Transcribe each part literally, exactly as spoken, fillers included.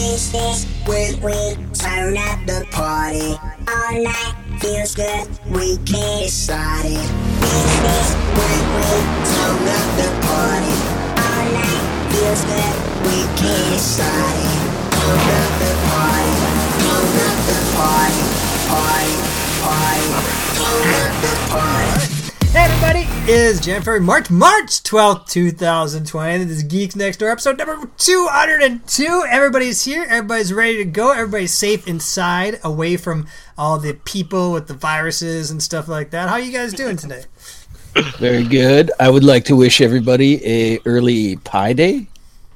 Business with we turn up the party. All night feels good, we can't decide it. Business with we turn up the party. All night feels good, we can't decide it. Turn up the party, turn up the party, party, party, turn up the party. Hey everybody, it is January, March, March twelfth, two thousand twenty. This is Geeks Next Door, episode number two hundred two. Everybody's here, everybody's ready to go, everybody's safe inside, away from all the people with the viruses and stuff like that. How are you guys doing today? Very good. I would like to wish everybody a early Pi Day.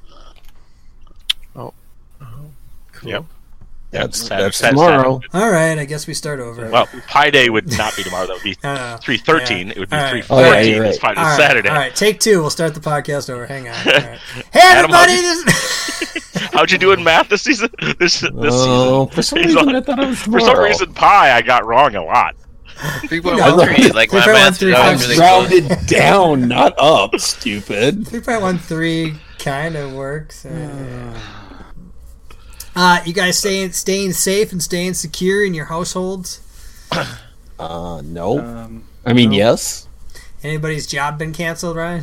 Oh, oh cool. Yep. That's, Saturday, that's Saturday, tomorrow. Saturday. All right, I guess we start over. Well, Pi Day would not be tomorrow. That would be Uh, three thirteen. yeah. It would be All right. three Oh, yeah, fourteen. you're right. It's Pi Day all right, Saturday. all right, take two. We'll start the podcast over. Hang on. All right. Hey Adam, everybody, how'd this How'd you do in math this season? This this Oh, season. for some He's reason on- I thought it was For tomorrow. some reason, Pi I got wrong a lot. three point know, one three, like my three point one math three is I always five. really close. rounded down, not up, stupid. three point one three kind of works. Uh, uh, you guys staying staying safe and staying secure in your households? Uh, no. Um, I mean, no. yes. Anybody's job been canceled, Ryan?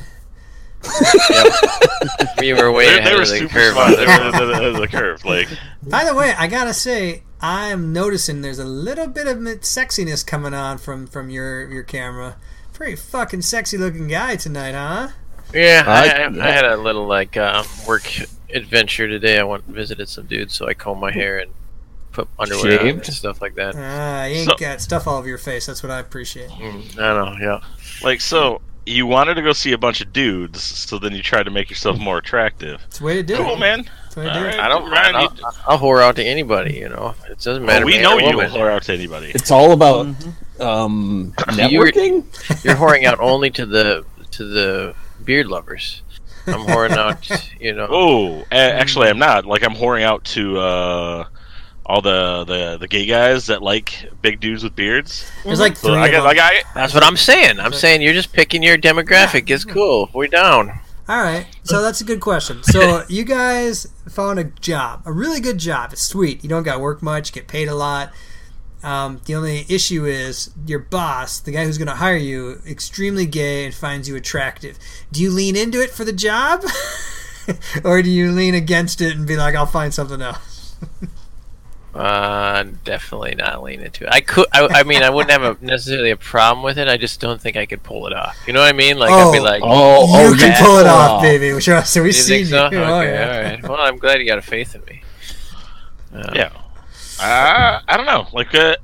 We were way They, ahead they were of the super curve smart. on They this were one. the, the, the curve. Like, By the way, I gotta say, I'm noticing there's a little bit of sexiness coming on from, from your, your camera. Pretty fucking sexy looking guy tonight, huh? Yeah, I, I- I, I had a little like uh, work adventure today. I went and visited some dudes, so I combed my hair and put underwear on and Shaved? stuff like that. Ah, you ain't So- got stuff all over your face. That's what I appreciate. Mm, I know, yeah. like so, you wanted to go see a bunch of dudes, so then you tried to make yourself more attractive. It's the way to do Cool, it. man. It's the way to do All it. right. I don't Ryan, mind. you- I'll, I'll whore out to anybody, you know. It doesn't matter. Oh, we man know or you will woman. whore out to anybody. It's all about um, You were- networking. You're whoring out only to the to the beard lovers. I'm whoring out, you know. Oh, a- actually, I'm not. Like, I'm whoring out to uh, all the, the the gay guys that like big dudes with beards. There's like So three I of got, them. like, I, That's what I'm saying. I'm saying you're just picking your demographic. It's cool. We're down. All right, so that's a good question. So you guys found a job, a really good job. It's sweet. You don't got to work much, get paid a lot. Um, the only issue is your boss, the guy who's going to hire you, extremely gay and finds you attractive. Do you lean into it for the job, or do you lean against it and be like, "I'll find something else"? Uh, definitely not lean into it. I could. I, I mean, I wouldn't have a, necessarily a problem with it. I just don't think I could pull it off. You know what I mean? Like I'd be Oh. like, Oh, you oh, can yeah. pull it off, Oh. baby. So so we you see think so? you. Okay, Oh, yeah. all right. Well, I'm glad you got a faith in me. Uh, yeah. Uh, I don't know. Like, uh,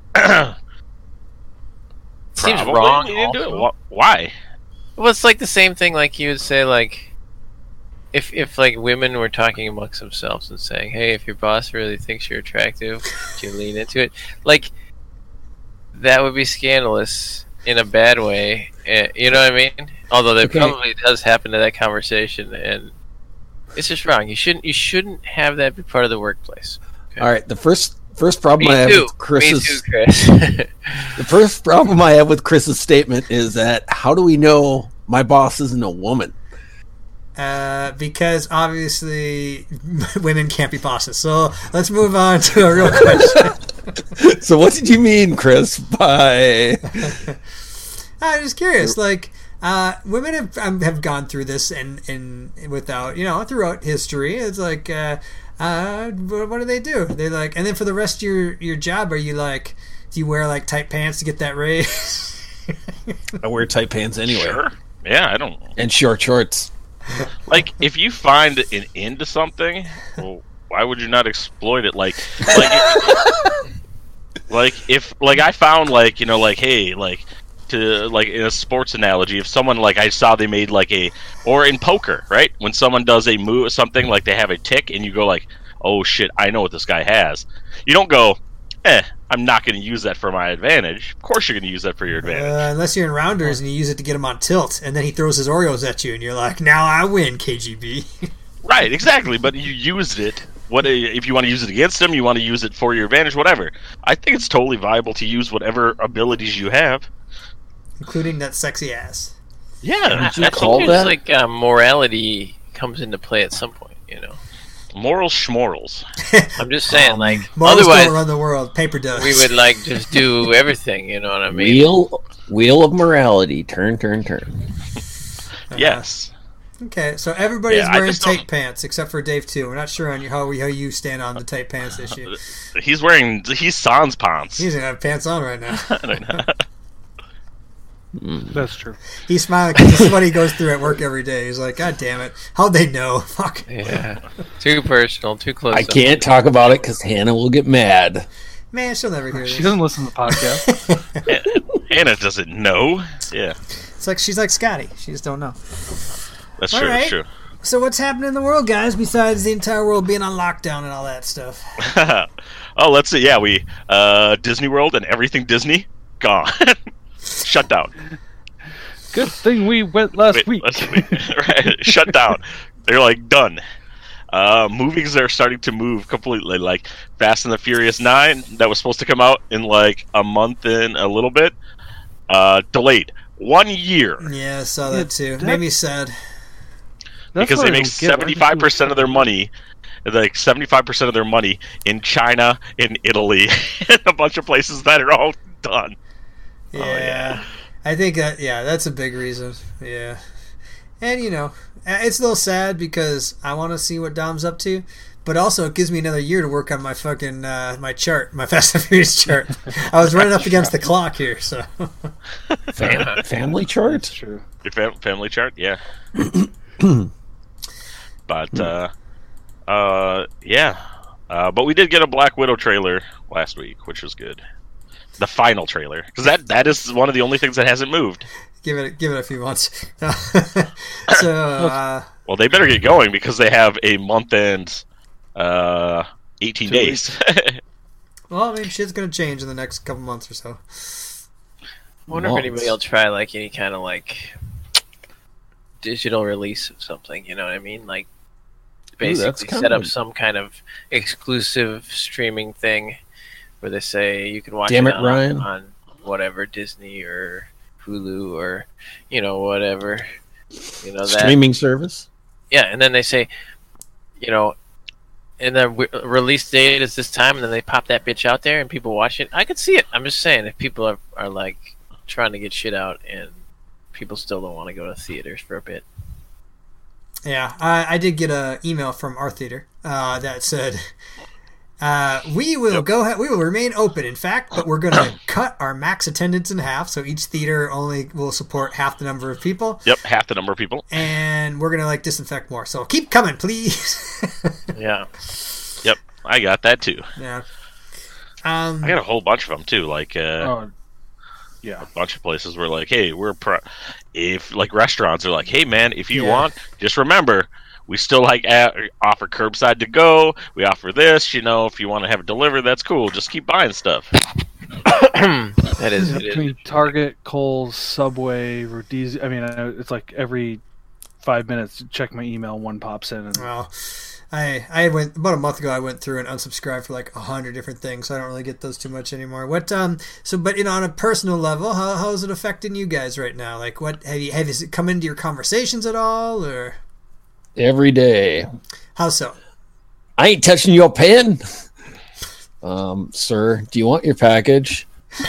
Seems probably wrong. you didn't do it. also. Wh- Why? Well, it's like the same thing. Like you would say, like if if like women were talking amongst themselves and saying, "Hey, if your boss really thinks you're attractive, would you lean into it?" Like that would be scandalous in a bad way. eh, You know what I mean? Although that Okay. probably does happen to that conversation, and it's just wrong. You shouldn't. You shouldn't have that be part of the workplace. All right, the first first problem Me I have too. with Chris's Me too, Chris. the first problem I have with Chris's statement is that how do we know my boss isn't a woman? Uh, because obviously women can't be bosses. So let's move on to a real question. So what did you mean, Chris, by I'm just curious. Like, uh, women have um, have gone through this and and without you know throughout history. It's like, uh, uh, what, what do they do? They like, and then for the rest of your your job, are you like, do you wear like tight pants to get that raise? I wear tight pants anyway Sure. Yeah, I don't. and short shorts. Like, if you find an end to something, well, why would you not exploit it? Like, like, if, like if like I found like you know like hey like to like in a sports analogy, if someone like I saw they made like a or in poker, right? When someone does a move something like they have a tick and you go like, oh shit, I know what this guy has. You don't go, eh, I'm not going to use that for my advantage. Of course you're going to use that for your advantage. Uh, unless you're in rounders and you use it to get him on tilt, and then he throws his Oreos at you, and you're like, now I win, K G B. Right, exactly. But you used it. What if you want to use it against him? You want to use it for your advantage, whatever. I think it's totally viable to use whatever abilities you have. Including that sexy ass. Yeah, Would you I call think there's that? like uh, morality comes into play at some point. You know. Moral schmorals. I'm just saying, like, Morals otherwise don't run the world. Paper does. we would like just do everything. You know what I mean? Wheel, wheel of morality. Turn, turn, turn. Yes. Okay, so everybody's Yeah, I wearing just don't- tight pants except for Dave too. We're not sure on you, how, how you stand on the tight pants issue. He's wearing he's sans pants. He doesn't have pants on right now. That's true. He's smiling because this is what he goes through at work every day. He's like, God damn it. How'd they know? Fuck. Yeah. Too personal. Too close. I up. can't talk about it because Hannah will get mad. Man, she'll never hear this. She doesn't listen to the podcast. Hannah doesn't know. Yeah, It's like she's like Scotty. She just don't know. that's All true. right. That's true. So what's happening in the world, guys, besides the entire world being on lockdown and all that stuff? Oh, let's see. Yeah, we uh, Disney World and everything Disney gone, shut down. Good thing we went last Wait, week. let's see. Right, shut down. They're like done. Uh, movies are starting to move completely. Like Fast and the Furious Nine, that was supposed to come out in like a month and a little bit, uh, delayed one year Yeah, I saw that Yeah, too. that- Made me sad. That's because what they I make don't get. Why seventy-five did percent of their money. Like seventy-five percent of their money in China, in Italy, and a bunch of places that are all done. Yeah. yeah. I think that, yeah, that's a big reason. Yeah. And, you know, uh, it's a little sad because I want to see what Dom's up to, but also it gives me another year to work on my fucking, uh, my chart, my Fast and Furious chart. I was running up against the clock here, so. Fam- family That's chart? true. Your fam- family chart, yeah. But uh, uh, yeah. Uh, but we did get a Black Widow trailer last week, which was good. The final trailer, because that that is one of the only things that hasn't moved. give it give it a few months. so, uh, Well, they better get going because they have a month and uh, eighteen Two days. well, I mean, shit's going to change in the next couple months or so. I wonder if anybody will try like any kind of like digital release of something. You know what I mean? Like that's basically kind set up of- some kind of exclusive streaming thing where they say you can watch Damn it it, on, Ryan. on whatever Disney or Hulu or you know whatever. You know that. Streaming service? Yeah, and then they say, you know, and the w- release date is this time, and then they pop that bitch out there, and people watch it. I could see it. I'm just saying, if people are, are like trying to get shit out, and people still don't want to go to theaters for a bit. Yeah, I, I did get an email from our theater uh, that said, uh, "We will Yep. go. ahead we will remain open. In fact, but we're going to cut our max attendance in half. So each theater only will support half the number of people, Yep, half the number of people. and we're going to like disinfect more. So keep coming, please." Yeah. Yep, I got that too. yeah. Um. I got a whole bunch of them too. Like uh, Oh, yeah. a bunch of places were like, "Hey, we're pro-, if like restaurants are like, hey man, if you Yeah. want, just remember." We still like a- offer curbside to go. We offer this, you know. If you want to have it delivered, that's cool. Just keep buying stuff. That is. It Between is. Target, Kohl's, Subway, Rodizio. I mean, I- it's like every five minutes to check my email, one pops in. And Well, I I went about a month ago. I went through and unsubscribed for like a hundred different things. So I don't really get those too much anymore. What um so but you know on a personal level, how how is it affecting you guys right now? Like what have you have has it come into your conversations at all or Every day. how so? I ain't touching your pen. Um, sir, do you want your package?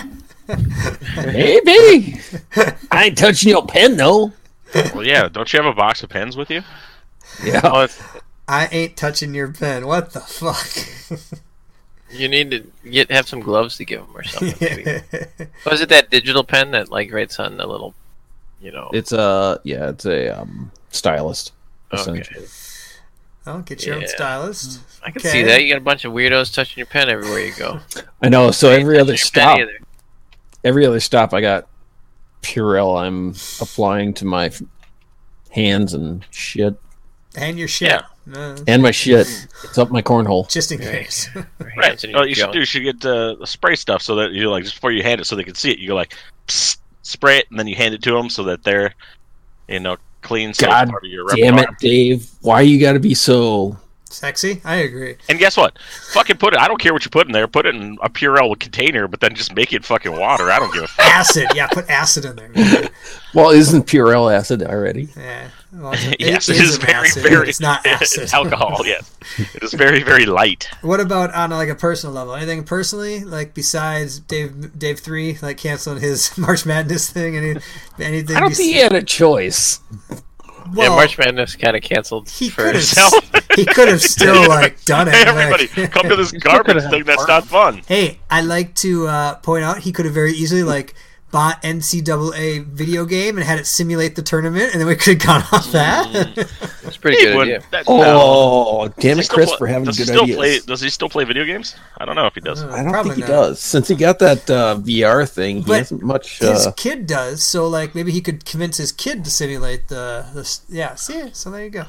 Maybe. I ain't touching your pen, though. Well, yeah. Don't you have a box of pens with you? Yeah. Oh, it's, I ain't touching your pen. What the fuck? you need to get have some gloves to give them or something. Maybe. Was it that digital pen that like writes on the little, you know? It's a yeah, it's a um, stylist. Okay. Essentially. I'll get your own Yeah. stylist. I can Okay. see that. You got a bunch of weirdos touching your pen everywhere you go. I know. So every other Touching your pen stop, either. every other stop, I got Purell. I'm applying to my f- hands and shit, And your shit. Uh, and my shit. It's up my cornhole. just in Right. case. Your Right. hands and Oh, your you should junk. do. You should get uh, the spray stuff so that you like just before you hand it, so they can see it. You go like, Psst, spray it, and then you hand it to them so that they're, you know, clean. So it's God part of your Damn repertoire. it, Dave! Why you got to be so Sexy? I agree. And guess what? Fucking put it. I don't care what you put in there. Put it in a Purell container, but then just make it fucking water. I don't give a fuck. Acid. Yeah, put acid in there. Well, isn't Purell acid already? Yeah. Well, it, Yes, it it is an very, acid. very. It's not acid. It's alcohol. Yes, it is very, very light. What about on like a personal level? Anything personally, like besides Dave Dave three, like canceling his March Madness thing? Any anything? I don't bes- think he had a choice. well, yeah, March Madness kind of canceled he for could himself. have. He could have still like done it. Hey, like- everybody, come to this still garbage could've had thing that's fun. not fun. Hey, I like to uh, point out he could have very easily like bought N C double A video game and had it simulate the tournament, and then we could have gone off that. It's a pretty He good wouldn't- idea. that- no. Oh, damn Does he it, still Chris, play- for having does he good still ideas. play? Does he still play video games? I don't know if he does. I don't Probably think he not. does. Since he got that uh, V R thing, he But hasn't much. His Uh, kid does, so like maybe he could convince his kid to simulate the, the yeah. See, so there you go.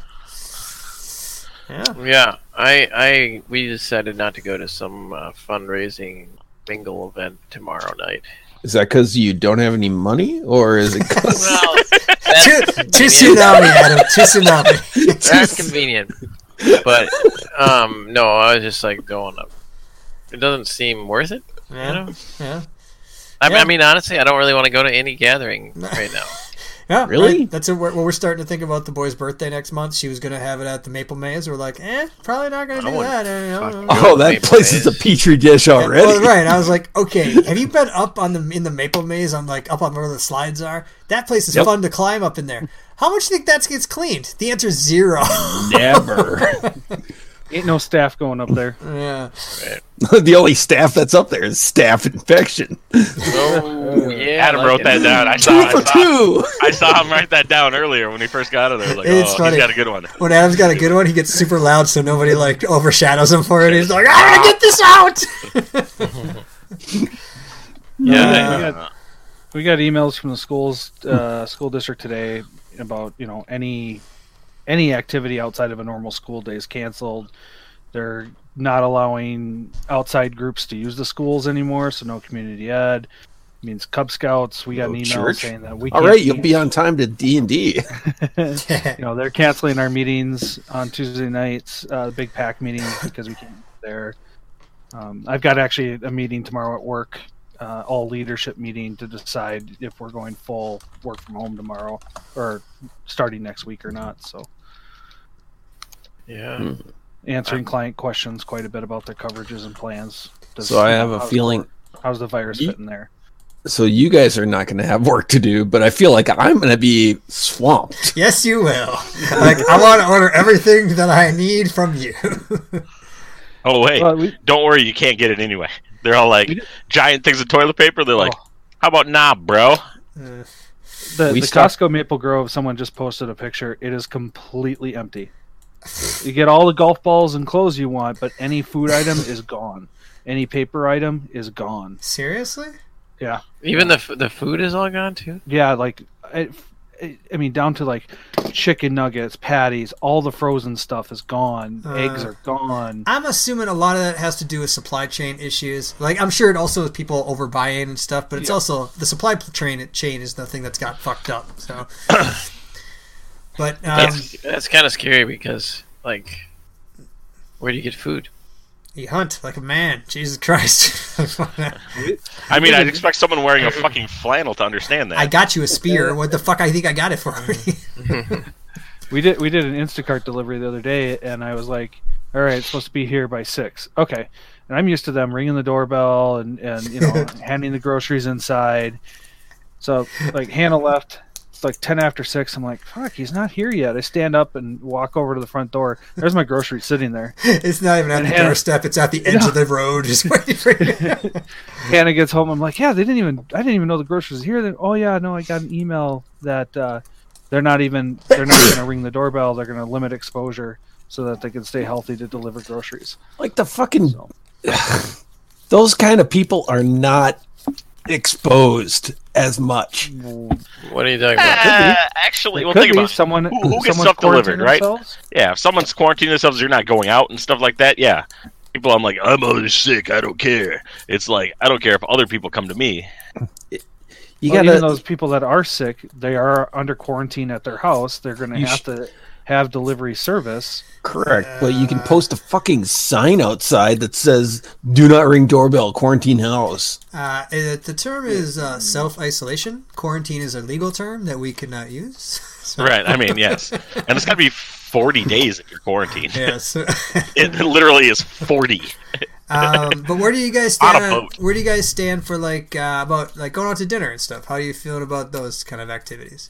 Yeah. Yeah, I, I, we decided not to go to some uh, fundraising bingo event tomorrow night. is that because you don't have any money, or is it? 'cause- Well, Too, that's too convenient. tsunami, Adam. Too tsunami. That's convenient. But um, no, I was just like going up. It doesn't seem worth it. Yeah. You know? Yeah. I, mean, Yeah. I mean, honestly, I don't really want to go to any gathering right now. Yeah, Really? right. That's a, well, we're starting to think about the boy's birthday next month. She was going to have it at the Maple Maze. We're like, eh, probably not going to I do wouldn't that. I don't know. fucking oh, that Maple place is a Maze. petri dish already. Well, right. I was like, okay, have you been up on the in the Maple Maze on like up on where the slides are? That place is Yep. fun to climb up in there. How much do you think that gets cleaned? The answer is zero. Never. Ain't no staff going up there. yeah. The only staff that's up there is staph infection. Oh, yeah. Adam I like wrote it. that down. I saw. Two I for saw, two. I saw him write that down earlier when he first got out of there. I was like, It's oh, funny. he's got a good one. When Adam's got a good one, he gets super loud so nobody like overshadows him for it. He's like, I gotta get this out. Yeah, we got, we got emails from the schools, uh, school district today about you know any any activity outside of a normal school day is canceled. They're not allowing outside groups to use the schools anymore, so no community ed. Means Cub Scouts. We got No an email church. saying that we All can't right, you'll meet. be on time to D and D. you know they're canceling our meetings on Tuesday nights, uh, big pack meetings because we can't be there. Um, I've got actually a meeting tomorrow at work, uh, all leadership meeting to decide if we're going full work from home tomorrow or starting next week or not. So Yeah. Hmm. answering client questions quite a bit about their coverages and plans. Does- So I have a how's- feeling. How's the virus Ye- fit in there? So you guys are not going to have work to do, but I feel like I'm going to be swamped. Yes, you will. Like, I want to order everything that I need from you. Oh wait, Well, we- don't worry, you can't get it anyway. They're all like We did- giant things of toilet paper. They're like, Oh. how about nah, bro? The, We the stopped- Costco Maple Grove, someone just posted a picture. It is completely empty. You get all the golf balls and clothes you want, but any food item is gone. Any paper item is gone. Seriously? Yeah, Even the f- the food is all gone too. yeah. Like, I, I mean, down to like chicken nuggets, patties. All the frozen stuff is gone. Uh, Eggs are gone. I'm assuming a lot of that has to do with supply chain issues. Like, I'm sure it also is people overbuying and stuff, but it's Yeah. also the supply chain chain is the thing that's got fucked up. So, but um, That's, that's kind of scary because, like, where do you get food? you hunt like a man. Jesus Christ! I mean, I'd expect someone wearing a fucking flannel to understand that. I got you a spear. What the fuck? I think I got it for you. We did we did an Instacart delivery the other day, and I was like, "All right, it's supposed to be here by six." Okay, and I'm used to them ringing the doorbell and and you know handing the groceries inside. So like Hannah left. It's like ten after six. I'm like, "Fuck, he's not here yet." I stand up and walk over to the front door. There's my groceries sitting there. It's not even at And the Hannah- doorstep. It's at the edge of the road, just waiting for you. Hannah gets home. I'm like, "Yeah, they didn't even. I didn't even know the groceries were here." They, oh yeah, no, I got an email that uh, they're not even. They're not going to ring the doorbell. They're going to limit exposure so that they can stay healthy to deliver groceries. Like the fucking. So. Those kind of people are not exposed as much. What are you talking about? Uh, actually, It well, could think be about it. someone Who- who gets someone stuff delivered, quarantining right? themselves. Yeah, if someone's quarantining themselves, you're not going out and stuff like that. Yeah, people, I'm like, I'm always sick. I don't care. It's like I don't care if other people come to me. You Well, gotta. even those people that are sick, they are under quarantine at their house. They're going to You have sh- to have delivery service. Correct, but you can post a fucking sign outside that says "Do not ring doorbell, quarantine house." Uh, it, the term is uh, self-isolation. Quarantine is a legal term that we cannot use. So- Right. I mean, yes, and it's got to be forty days if you're quarantined. Yes. It literally is forty. um, but where do you guys On a stand? boat. Where do you guys stand for like uh, about like going out to dinner and stuff? How are you feeling about those kind of activities?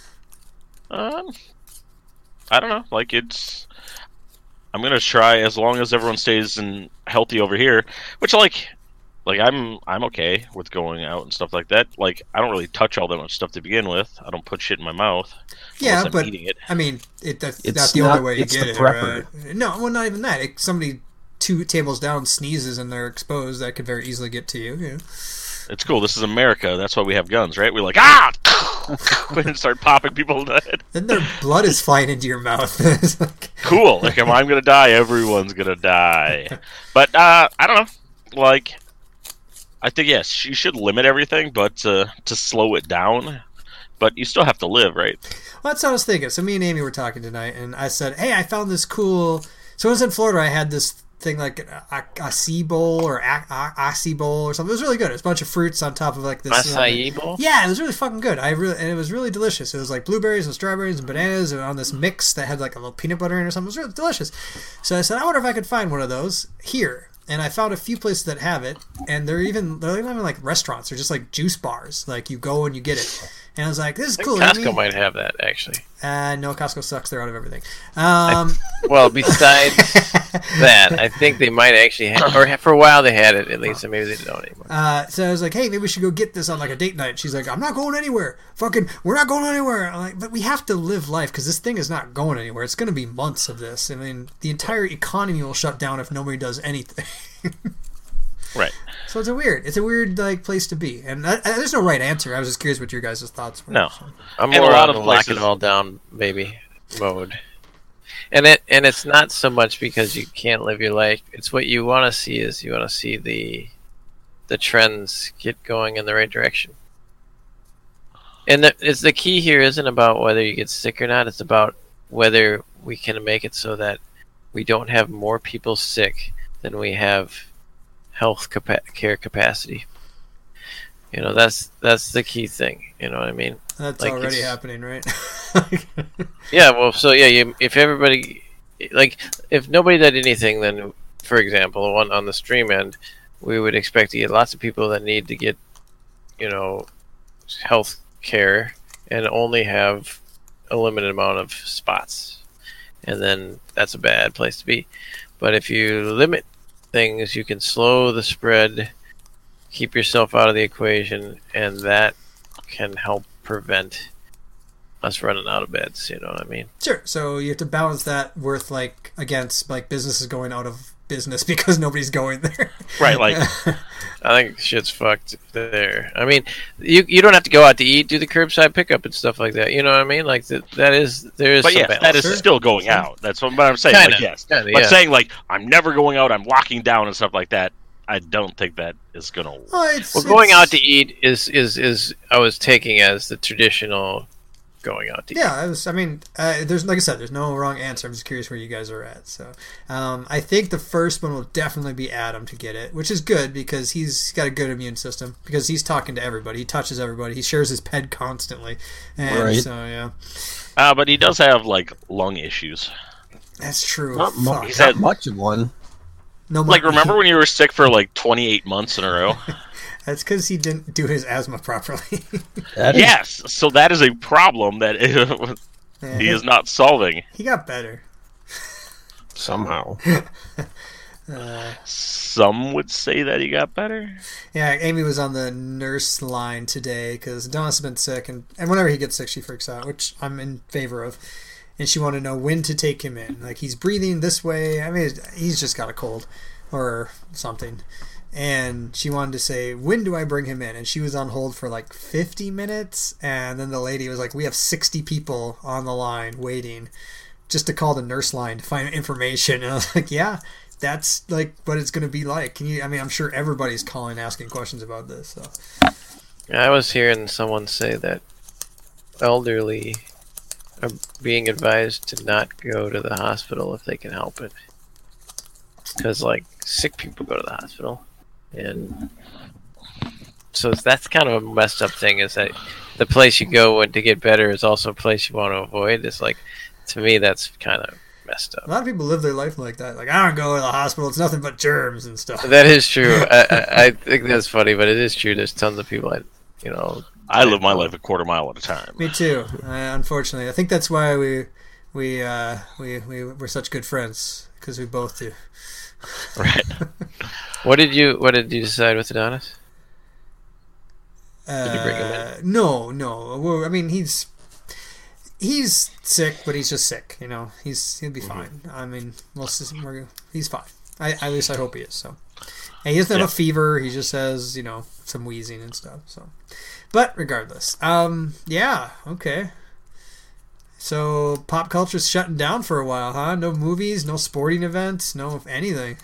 Um, I don't know. Like it's, I'm gonna try as long as everyone stays in healthy over here. Which like, like I'm I'm okay with going out and stuff like that. Like I don't really touch all that much stuff to begin with. I don't put shit in my mouth. Yeah, unless I'm but eating it. I mean, it, that's It's not the not- only way you it's get the it. prepper. Right? No, well, not even that. It, somebody two tables down sneezes and they're exposed. That could very easily get to you. you know? It's cool. This is America. That's why we have guns, right? We're like ah, and start popping people in the head. Then their blood is flying into your mouth. It's like, Cool. Like if I'm gonna die, everyone's gonna die. But uh, I don't know. Like, I think yes, you should limit everything, but uh, to slow it down. But you still have to live, right? well, that's what I was thinking. So me and Amy were talking tonight, and I said, "Hey, I found this cool." So when I was in Florida, I had this thing like a, a, a sea bowl or a, a, acai bowl or something. It was really good. It was a bunch of fruits on top of like this. Acai bowl? Yeah, it was really fucking good. I really and it was really delicious. It was like blueberries and strawberries and bananas and on this mix that had like a little peanut butter in it or something. It was really delicious. So I said, I wonder if I could find one of those here. And I found a few places that have it, and they're even they're not even like restaurants. They're just like juice bars. Like you go and you get it. And I was like, this is I cool. think I Costco mean- might have that actually. Uh, no, Costco sucks. They're out of everything. Um, Well, besides that, I think they might actually have, or for a while they had it at least, and maybe they don't anymore. uh, so I was like, hey, maybe we should go get this on like a date night. She's like, I'm not going anywhere. Fucking, we're not going anywhere. I'm like, but we have to live life because this thing is not going anywhere. It's going to be months of this. I mean, the entire economy will shut down if nobody does anything. Right. So it's a weird, it's a weird like place to be. And I, I, there's no right answer. I was just curious what your guys' thoughts were. No. So. I'm In a more lot on of the lock places- it all down, baby mode. And it and it's not so much because you can't live your life. It's what you want to see is you want to see the the trends get going in the right direction. And the, it's the key here isn't about whether you get sick or not. It's about whether we can make it so that we don't have more people sick than we have health capa- care capacity. You know, that's that's the key thing. You know what I mean? That's Like, already it's- happening, right? Yeah, well, so yeah, you, if everybody, like, if nobody did anything, then, for example, one on the stream end, we would expect to get lots of people that need to get, you know, health care and only have a limited amount of spots. And then that's a bad place to be. But if you limit things, you can slow the spread, keep yourself out of the equation, and that can help prevent us running out of beds. You know what I mean? Sure. So you have to balance that worth like against like businesses going out of business because nobody's going there. Right. Like I think shit's fucked there. I mean, you you don't have to go out to eat, do the curbside pickup and stuff like that. You know what I mean? Like that, that is there is. But some yes, balance. that is Sure. still going out. That's what I'm saying. Kinda, like yes, kinda, but yeah. saying like I'm never going out, I'm locking down and stuff like that. I don't think that is gonna work. Well, it's, Well, going it's- out to eat is is is I was taking as the traditional going out to eat. Yeah, I was. I mean, uh, there's like I said, there's no wrong answer. I'm just curious where you guys are at. So, um, I think the first one will definitely be Adam to get it, which is good because he's got a good immune system because he's talking to everybody, he touches everybody, he shares his ped constantly, and Right. so yeah, Uh, but he does have like lung issues. that's true. Not, mu- Fuck. He's not had- much of one. No, Like mo- remember when you were sick for like twenty-eight months in a row? That's because he didn't do his asthma properly. That is- Yes. So that is a problem that Yeah, he is not solving. He got better. somehow. Uh, Some would say that he got better. Yeah, Amy was on the nurse line today because Adonis has been sick, and, and whenever he gets sick, she freaks out, which I'm in favor of. And she wanted to know when to take him in. Like, he's breathing this way. I mean, he's just got a cold or something. And she wanted to say, when do I bring him in? And she was on hold for like fifty minutes. And then the lady was like, we have sixty people on the line waiting just to call the nurse line to find information. And I was like, yeah, that's like what it's going to be like. Can you? I mean, I'm sure everybody's calling, asking questions about this. So I was hearing someone say that elderly are being advised to not go to the hospital if they can help it. Because, like, sick people go to the hospital. And so that's kind of a messed up thing, is that the place you go when to get better is also a place you want to avoid. It's like, to me, that's kind of messed up. A lot of people live their life like that. Like, I don't go to the hospital. It's nothing but germs and stuff. That is true. I, I, I think that's funny, but it is true. There's tons of people, I, you know. I live my life a quarter mile at a time. Me too. Uh, unfortunately, I think that's why we we uh, we we we're such good friends, because we both do. Right. What did you What did you decide with Adonis? Uh, Did you bring him No, no. Well, I mean, he's he's sick, but he's just sick. You know, he's he'll be fine. I mean, we'll see, we're, he's fine. I at least I hope he is. So, and he doesn't have Yeah. a fever. He just has, you know, some wheezing and stuff. So, but regardless, um, yeah, okay. So pop culture's shutting down for a while, huh? No movies, no sporting events, no anything.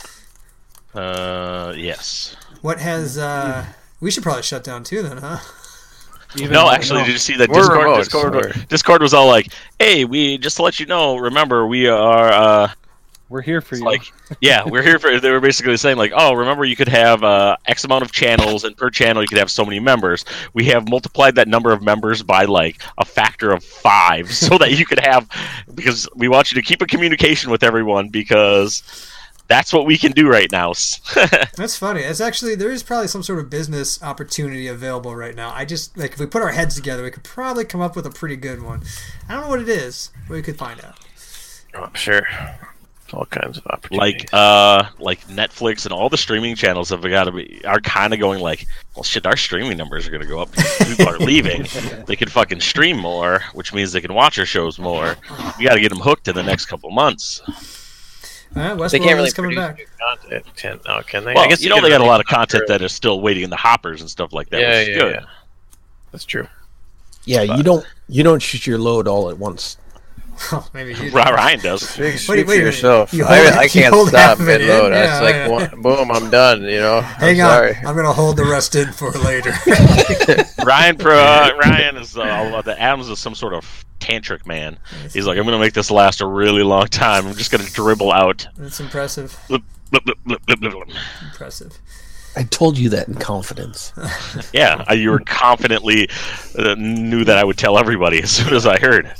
Uh, yes. What has? uh We should probably shut down too, then, huh? Even No, though- actually, did you see that We're Discord? remote, Discord, so we're- Discord was all like, "Hey, we just to let you know. Remember, we are uh, we're here for you. like, yeah, we're here for." They were basically saying like, "Oh, remember, you could have uh, X amount of channels, and per channel, you could have so many members. We have multiplied that number of members by like a factor of five, so that you could have, because we want you to keep a communication with everyone, because that's what we can do right now." That's funny. It's actually, there is probably some sort of business opportunity available right now. I just, like, if we put our heads together, we could probably come up with a pretty good one. I don't know what it is, but we could find out. Oh, I'm sure. All kinds of opportunities. like uh like Netflix and all the streaming channels have got to be are kind of going like, well, shit, our streaming numbers are going to go up. People are leaving. They can fucking stream more, which means they can watch our shows more. We got to get them hooked in the next couple months. All right, Westworld they can't really is coming produce back. new content. Can, oh, can they? Well, I guess you know can they got a really lot of not content really. that is still waiting in the hoppers and stuff like that. Yeah, which is yeah, good. yeah. That's true. Yeah, But- you don't you don't shoot your load all at once. Oh, maybe you do. Ryan does. Big Wait, shoot wait a for minute. yourself. You I, hold- I you can't hold stop half of it mid load. in? It's Yeah, like, yeah. one, boom, I'm done. You know. Hang I'm on. sorry. I'm going to hold the rest in for later. Ryan pro, uh, Ryan is uh, the Adams is some sort of tantric man. He's like, I'm going to make this last a really long time. I'm just going to dribble out. That's impressive. Blip, blip, blip, blip, blip, blip. Impressive. I told you that in confidence. Yeah, I- you were confidently uh, knew that I would tell everybody as soon as I heard.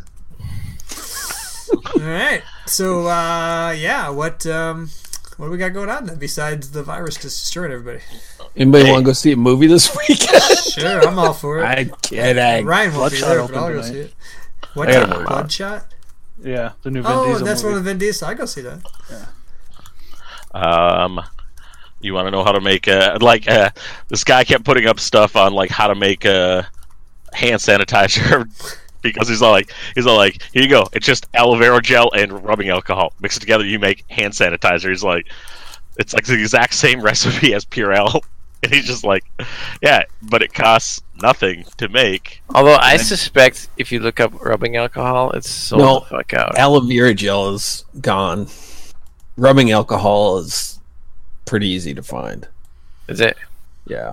All right. So, uh, yeah, what um, what do we got going on then besides the virus just destroying everybody? Anybody Hey. want to go see a movie this weekend? Sure, I'm all for it. I'm kidding. Ryan won't be Bloodshot there, but I'll opened go tonight. see it. What I gotta time? work. Bloodshot? Yeah, the new Vin Oh, Diesel that's movie. one of Vin Diesel. I go see that. Um, you want to know how to make uh, like uh, this guy kept putting up stuff on like how to make uh, hand sanitizer because he's all like he's all like, here you go, it's just aloe vera gel and rubbing alcohol, mix it together, you make hand sanitizer. He's like, it's like the exact same recipe as Purell, and he's just like, yeah, but it costs nothing to make. Although I suspect if you look up rubbing alcohol, it's sold No. the fuck out. Aloe vera gel is gone. Rubbing alcohol is pretty easy to find. Is it? Yeah.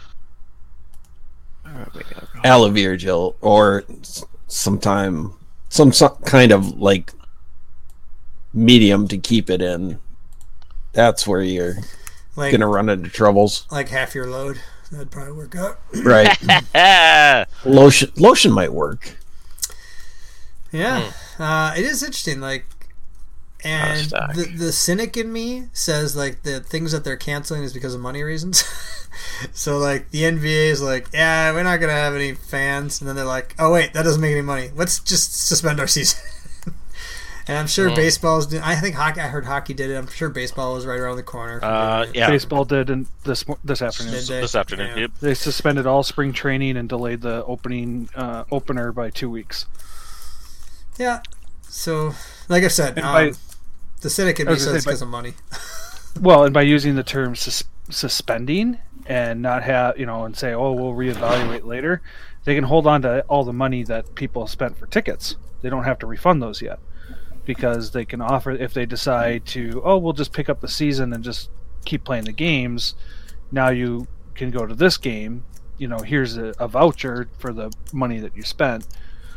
Rubbing alcohol. Aloe vera gel or s- sometime some so- kind of like medium to keep it in. That's where you're Like, gonna run into troubles. like half your load. That'd probably work out. Right. Ah, lotion lotion might work. Yeah, uh, it is interesting. Like, and stock. the the cynic in me says like the things that they're canceling is because of money reasons. So like the N B A is like, yeah, we're not gonna have any fans, and then they're like, oh wait, that doesn't make any money. Let's just suspend our season. And I'm sure Mm. baseball's. Doing, I think hockey. I heard hockey did it. I'm sure baseball was right around the corner. from uh, doing it. yeah, Baseball did in this mo- this afternoon. Did they? this afternoon. Yeah. Yep. They suspended all spring training and delayed the opening uh, opener by two weeks. Yeah. So, like I said, And um, by- the cynic in I me was gonna says say, because by- of money. Well, and by using the term sus- suspending and not have, you know, and say, oh, we'll reevaluate later, they can hold on to all the money that people spent for tickets. They don't have to refund those yet because they can offer, if they decide to, oh, we'll just pick up the season and just keep playing the games. Now you can go to this game. You know, here's a, a voucher for the money that you spent.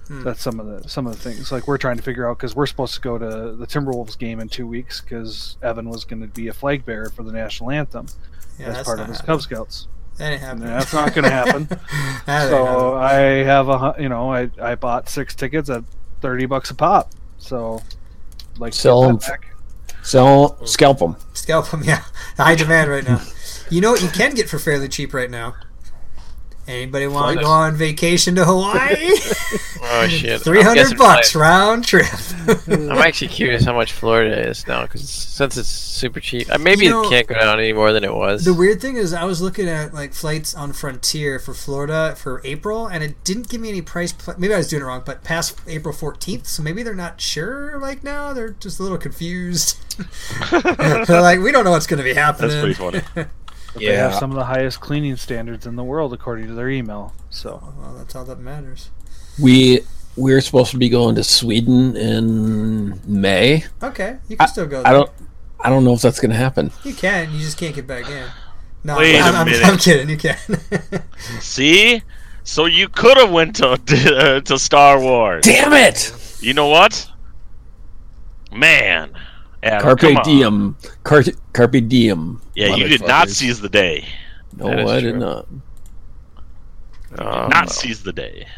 Hmm. That's some of the some of the things like we're trying to figure out because we're supposed to go to the Timberwolves game in two weeks because Evan was going to be a flag bearer for the national anthem Yeah, as that's part not of his happening. Cub Scouts. That ain't And happening. that's not going to happen. That ain't So happening. I have a hu- you know I, I bought six tickets at thirty bucks a pop. So like to Sell get 'em that back. So scalp them. Scalp them, yeah. High demand right now. You know what you can get for fairly cheap right now? Anybody want to Flights. go on vacation to Hawaii? Oh shit! Three I'm hundred guessing bucks flight- round trip. I'm actually curious how much Florida is now, because since it's super cheap, uh, maybe You know, it can't go down any more than it was. The weird thing is, I was looking at like flights on Frontier for Florida for April, and it didn't give me any price. Pl- maybe I was doing it wrong, but past April fourteenth, so maybe they're not sure. Like now, they're just a little confused. They're like, we don't know what's going to be happening. That's pretty funny. They have Yeah. some of the highest cleaning standards in the world according to their email. So Well, that's all that matters. We we're supposed to be going to Sweden in May. Okay, you can still go. There. I don't I don't know if that's going to happen. You can. You just can't get back in. No, Wait I'm, a I'm, minute. I'm kidding. You can. See, so you could have went to uh, to Star Wars. Damn it! You know what, man? Adam, Carpe come on. diem. Car- carpe diem. Yeah, you did not motherfuckers. seize the day. No, That is I did true. not. Oh, not no. seize the day.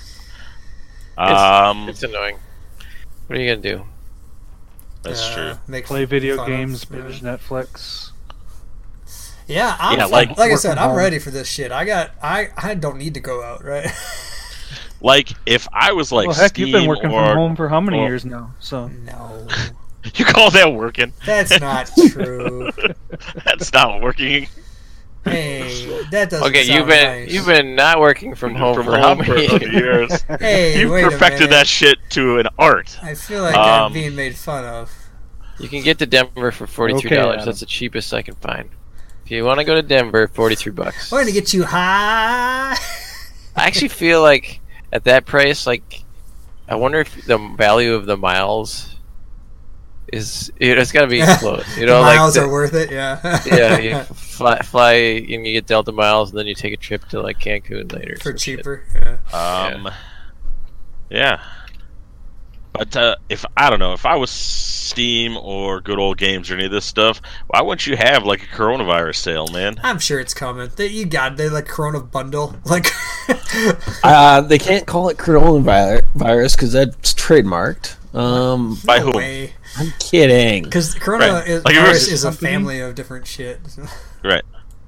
Um, It's annoying. What are you gonna do? that's Uh, true. Make play video fun of- games, binge Netflix. Yeah, I'm, Yeah, like, like- like I work said, from I'm home. ready for this shit. I got, I, I don't need to go out, right? Like if I was like well, heck, Steam you've been working or from home for how many or- years now? So No, you call that working? that's not true. That's not working. Hey, that doesn't. Okay, sound you've been nice. you've been not working from home From for home how for many years. Hey, You wait a perfected minute. that shit to an art. I feel like I'm Um, being made fun of. You can get to Denver for forty-three dollars. Okay, That's the cheapest I can find. If you want to go to Denver, forty-three bucks. We're gonna get you high. I actually feel like at that price, like, I wonder if the value of the miles is. You know, it's got to be close. You know, the like miles the- are worth it. Yeah. yeah, you fly, fly, and you get Delta miles, and then you take a trip to like Cancun later for some shit. cheaper. Yeah. Um, yeah. But uh, if I don't know, if I was Steam or Good Old Games or any of this stuff, why wouldn't you have like a coronavirus sale, man? I'm sure it's coming. They, you got they like Corona bundle. Like, Uh, they can't call it coronavirus because that's trademarked. Um, By no whom? way. I'm kidding. Because Corona Right. is, Like, it virus was- is a family of different shit. Right.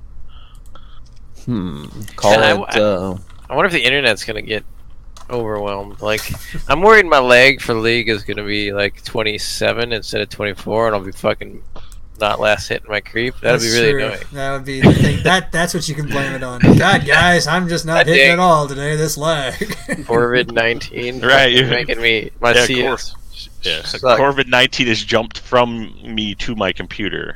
Hmm. Call And I- it. Uh, I wonder if the internet's gonna get overwhelmed. Like, I'm worried my lag for League is gonna be like twenty-seven instead of twenty-four, and I'll be fucking not last hitting my creep. That'd That's be really true. annoying. That would be the thing. That that's what you can blame it on. God, guys, I'm just not God hitting dang. at all today. This lag. COVID nineteen, Right, you- making me my Yeah, of C S. course. Yeah, so suck. COVID nineteen has jumped from me to my computer.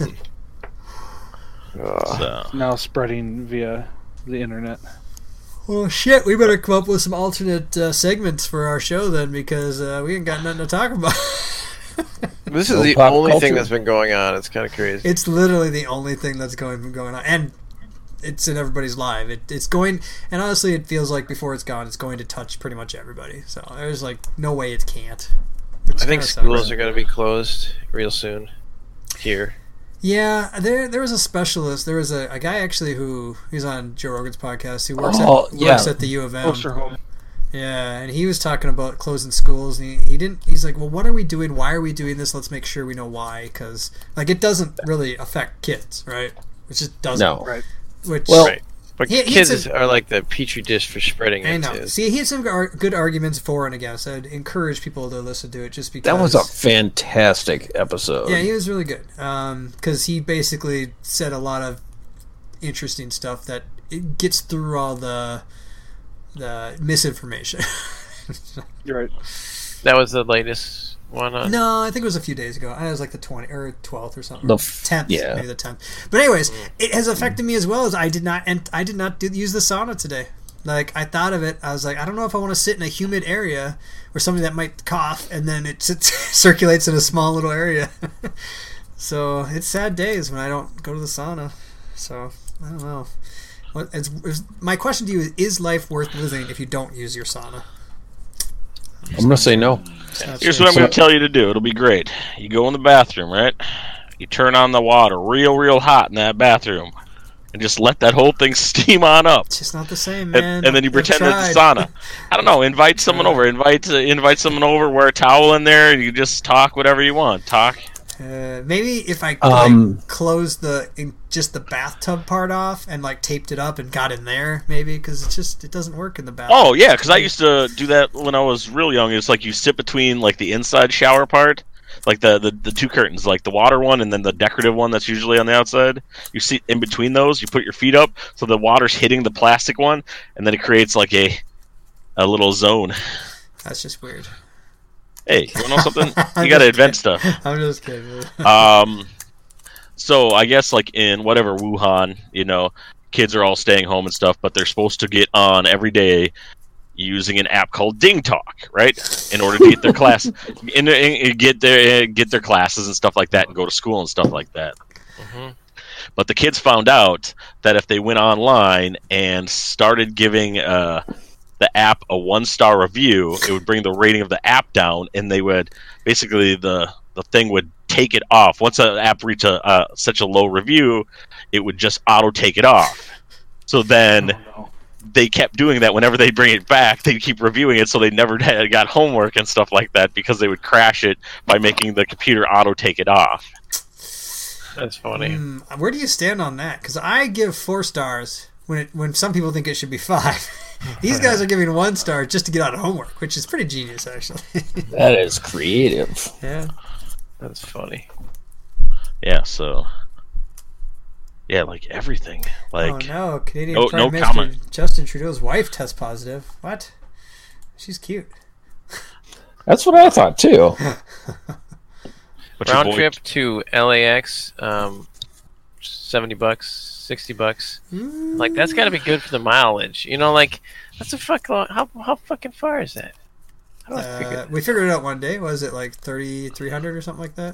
Ugh. So now spreading via the internet. Well, shit, we better come up with some alternate uh, segments for our show then, because uh, we ain't got nothing to talk about. This is So the pop only culture. thing that's been going on. It's kind of crazy. It's literally the only thing that's going going on, and it's in everybody's life. It, it's going, and honestly, it feels like before it's gone, it's going to touch pretty much everybody. So there's like no way it can't. Which I think kinda schools sucks. are going to be closed real soon. Here, Yeah, there there was a specialist. There was a, a guy actually who he's on Joe Rogan's podcast who works Oh, at yeah. works at the U of M. Closer home. Yeah, and he was talking about closing schools, and he, he didn't. He's like, "Well, what are we doing? Why are we doing this? Let's make sure we know why, because like it doesn't really affect kids, right? It just doesn't. no. Right. Which Well, right? But He- he kids said- are like the petri dish for spreading I it. know. too. See, he had some ar- good arguments for and against. I'd encourage people to listen to it just because That was a fantastic episode. yeah, he was really good. Um, because he basically said a lot of interesting stuff that it gets through all the the misinformation. You're right. That was the latest one on. No, I think it was a few days ago. I think it was like the twentieth or twelfth or something. The f- tenth, yeah. maybe the tenth. But anyways, it has affected me as well as I did not and I did not do, use the sauna today. Like I thought of it, I was like, I don't know if I want to sit in a humid area where somebody that might cough and then it sits, circulates in a small little area. So it's sad days when I don't go to the sauna. So I don't know. What it's, it's, my question to you is: Is life worth living if you don't use your sauna? I'm gonna say no. It's not Here's true. what I'm So- going to tell you to do. It'll be great. You go in the bathroom, right? You turn on the water real, real hot in that bathroom, and just let that whole thing steam on up. It's just not the same, And, man. and then you I've pretend it's a tried. sauna. I don't know. Invite someone over. Invite uh, invite someone over. Wear a towel in there. And you just talk whatever you want. Talk. Uh, maybe if I Um, like, closed the in, just the bathtub part off and like taped it up and got in there, maybe because it's just it doesn't work in the bathroom. Oh yeah, because I used to do that when I was real young. It's like you sit between like the inside shower part, like the, the the two curtains, like the water one and then the decorative one that's usually on the outside. You sit in between those. You put your feet up so the water's hitting the plastic one, and then it creates like a a little zone. That's just weird. Hey, you know something? I'm You got to just invent kidding. stuff. I'm just kidding. man. Um, so I guess like in whatever Wuhan, you know, kids are all staying home and stuff, but they're supposed to get on every day using an app called Ding Talk, right? In order to get their class, in, in, get their get their classes and stuff like that, and go to school and stuff like that. Mhm. But the kids found out that if they went online and started giving uh, the app a one-star review, it would bring the rating of the app down, and they would basically the the thing would take it off. Once an app reached a, uh, such a low review, it would just auto take it off. So then they kept doing that. Whenever they bring it back, they keep reviewing it, so they never had, got homework and stuff like that because they would crash it by making the computer auto take it off. That's funny. Hmm, where do you stand on that? Because I give four stars when it, when some people think it should be five. These guys are giving one star just to get out of homework, which is pretty genius, actually. That is creative. yeah. That's funny. Yeah, so yeah, like everything. Like oh no, Canadian no- Prime no Minister comment. Justin Trudeau's wife tests positive. What? She's cute. That's what I thought too. what's your Round boy- trip to L A X, um, seventy bucks, sixty bucks. Like that's got to be good for the mileage. You know, like that's a fuck. Long, how how fucking far is that? How do I Uh, figure? we figured it out one day. Was it like thirty-three hundred or something like that?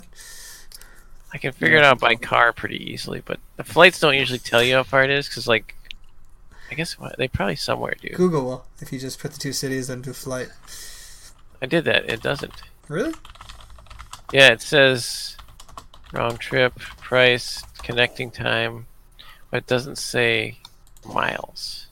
I can figure it out by car pretty easily, but the flights don't usually tell you how far it is because, like, I guess what, they probably somewhere do. Google will if you just put the two cities into flight. I did that. It doesn't. Really? Yeah, it says round trip, price, connecting time, but it doesn't say miles.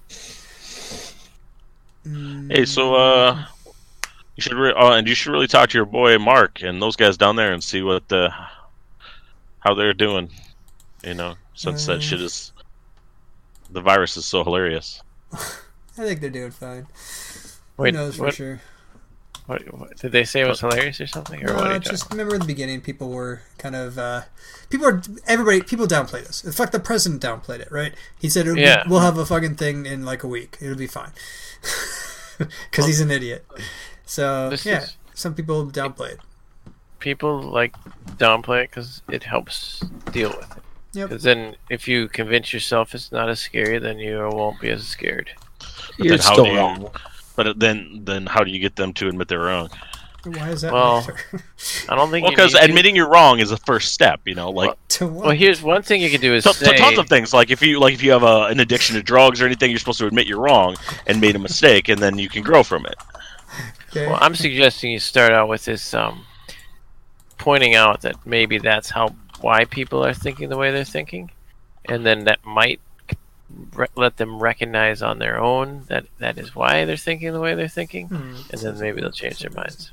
Hey, so uh, you should re- uh, and you should really talk to your boy Mark and those guys down there and see what the how they're doing. You know, since Uh. that shit is the virus is so hilarious. I think they're doing fine. Wait, Who knows for what, sure? what, what? Did they say it was hilarious or something? Or what? Are Uh, you just talking- remember in the beginning, people were kind of uh, people are everybody people downplayed this. In fact, the president downplayed it. Right? He said it'll Yeah. be, we'll have a fucking thing in like a week. It'll be fine because he's an idiot. So This yeah, is- some people downplay it. People like downplay it because it helps deal with it. Yep. Because then, if you convince yourself it's not as scary, then you won't be as scared. But You're then how still do you, wrong. But then then how do you get them to admit they're wrong? Why is that? Well, matter? I don't think Well, you because need to- admitting you're wrong is the first step. You know, like. Well, to what? Well, here's one thing you can do is T- say, t- tons of things. Like if you like if you have a, an addiction to drugs or anything, you're supposed to admit you're wrong and made a mistake, and then you can grow from it. Okay. Well, I'm suggesting you start out with this, um, pointing out that maybe that's how why people are thinking the way they're thinking, and then that might re- let them recognize on their own that that is why they're thinking the way they're thinking, Hmm. and then maybe they'll change their minds.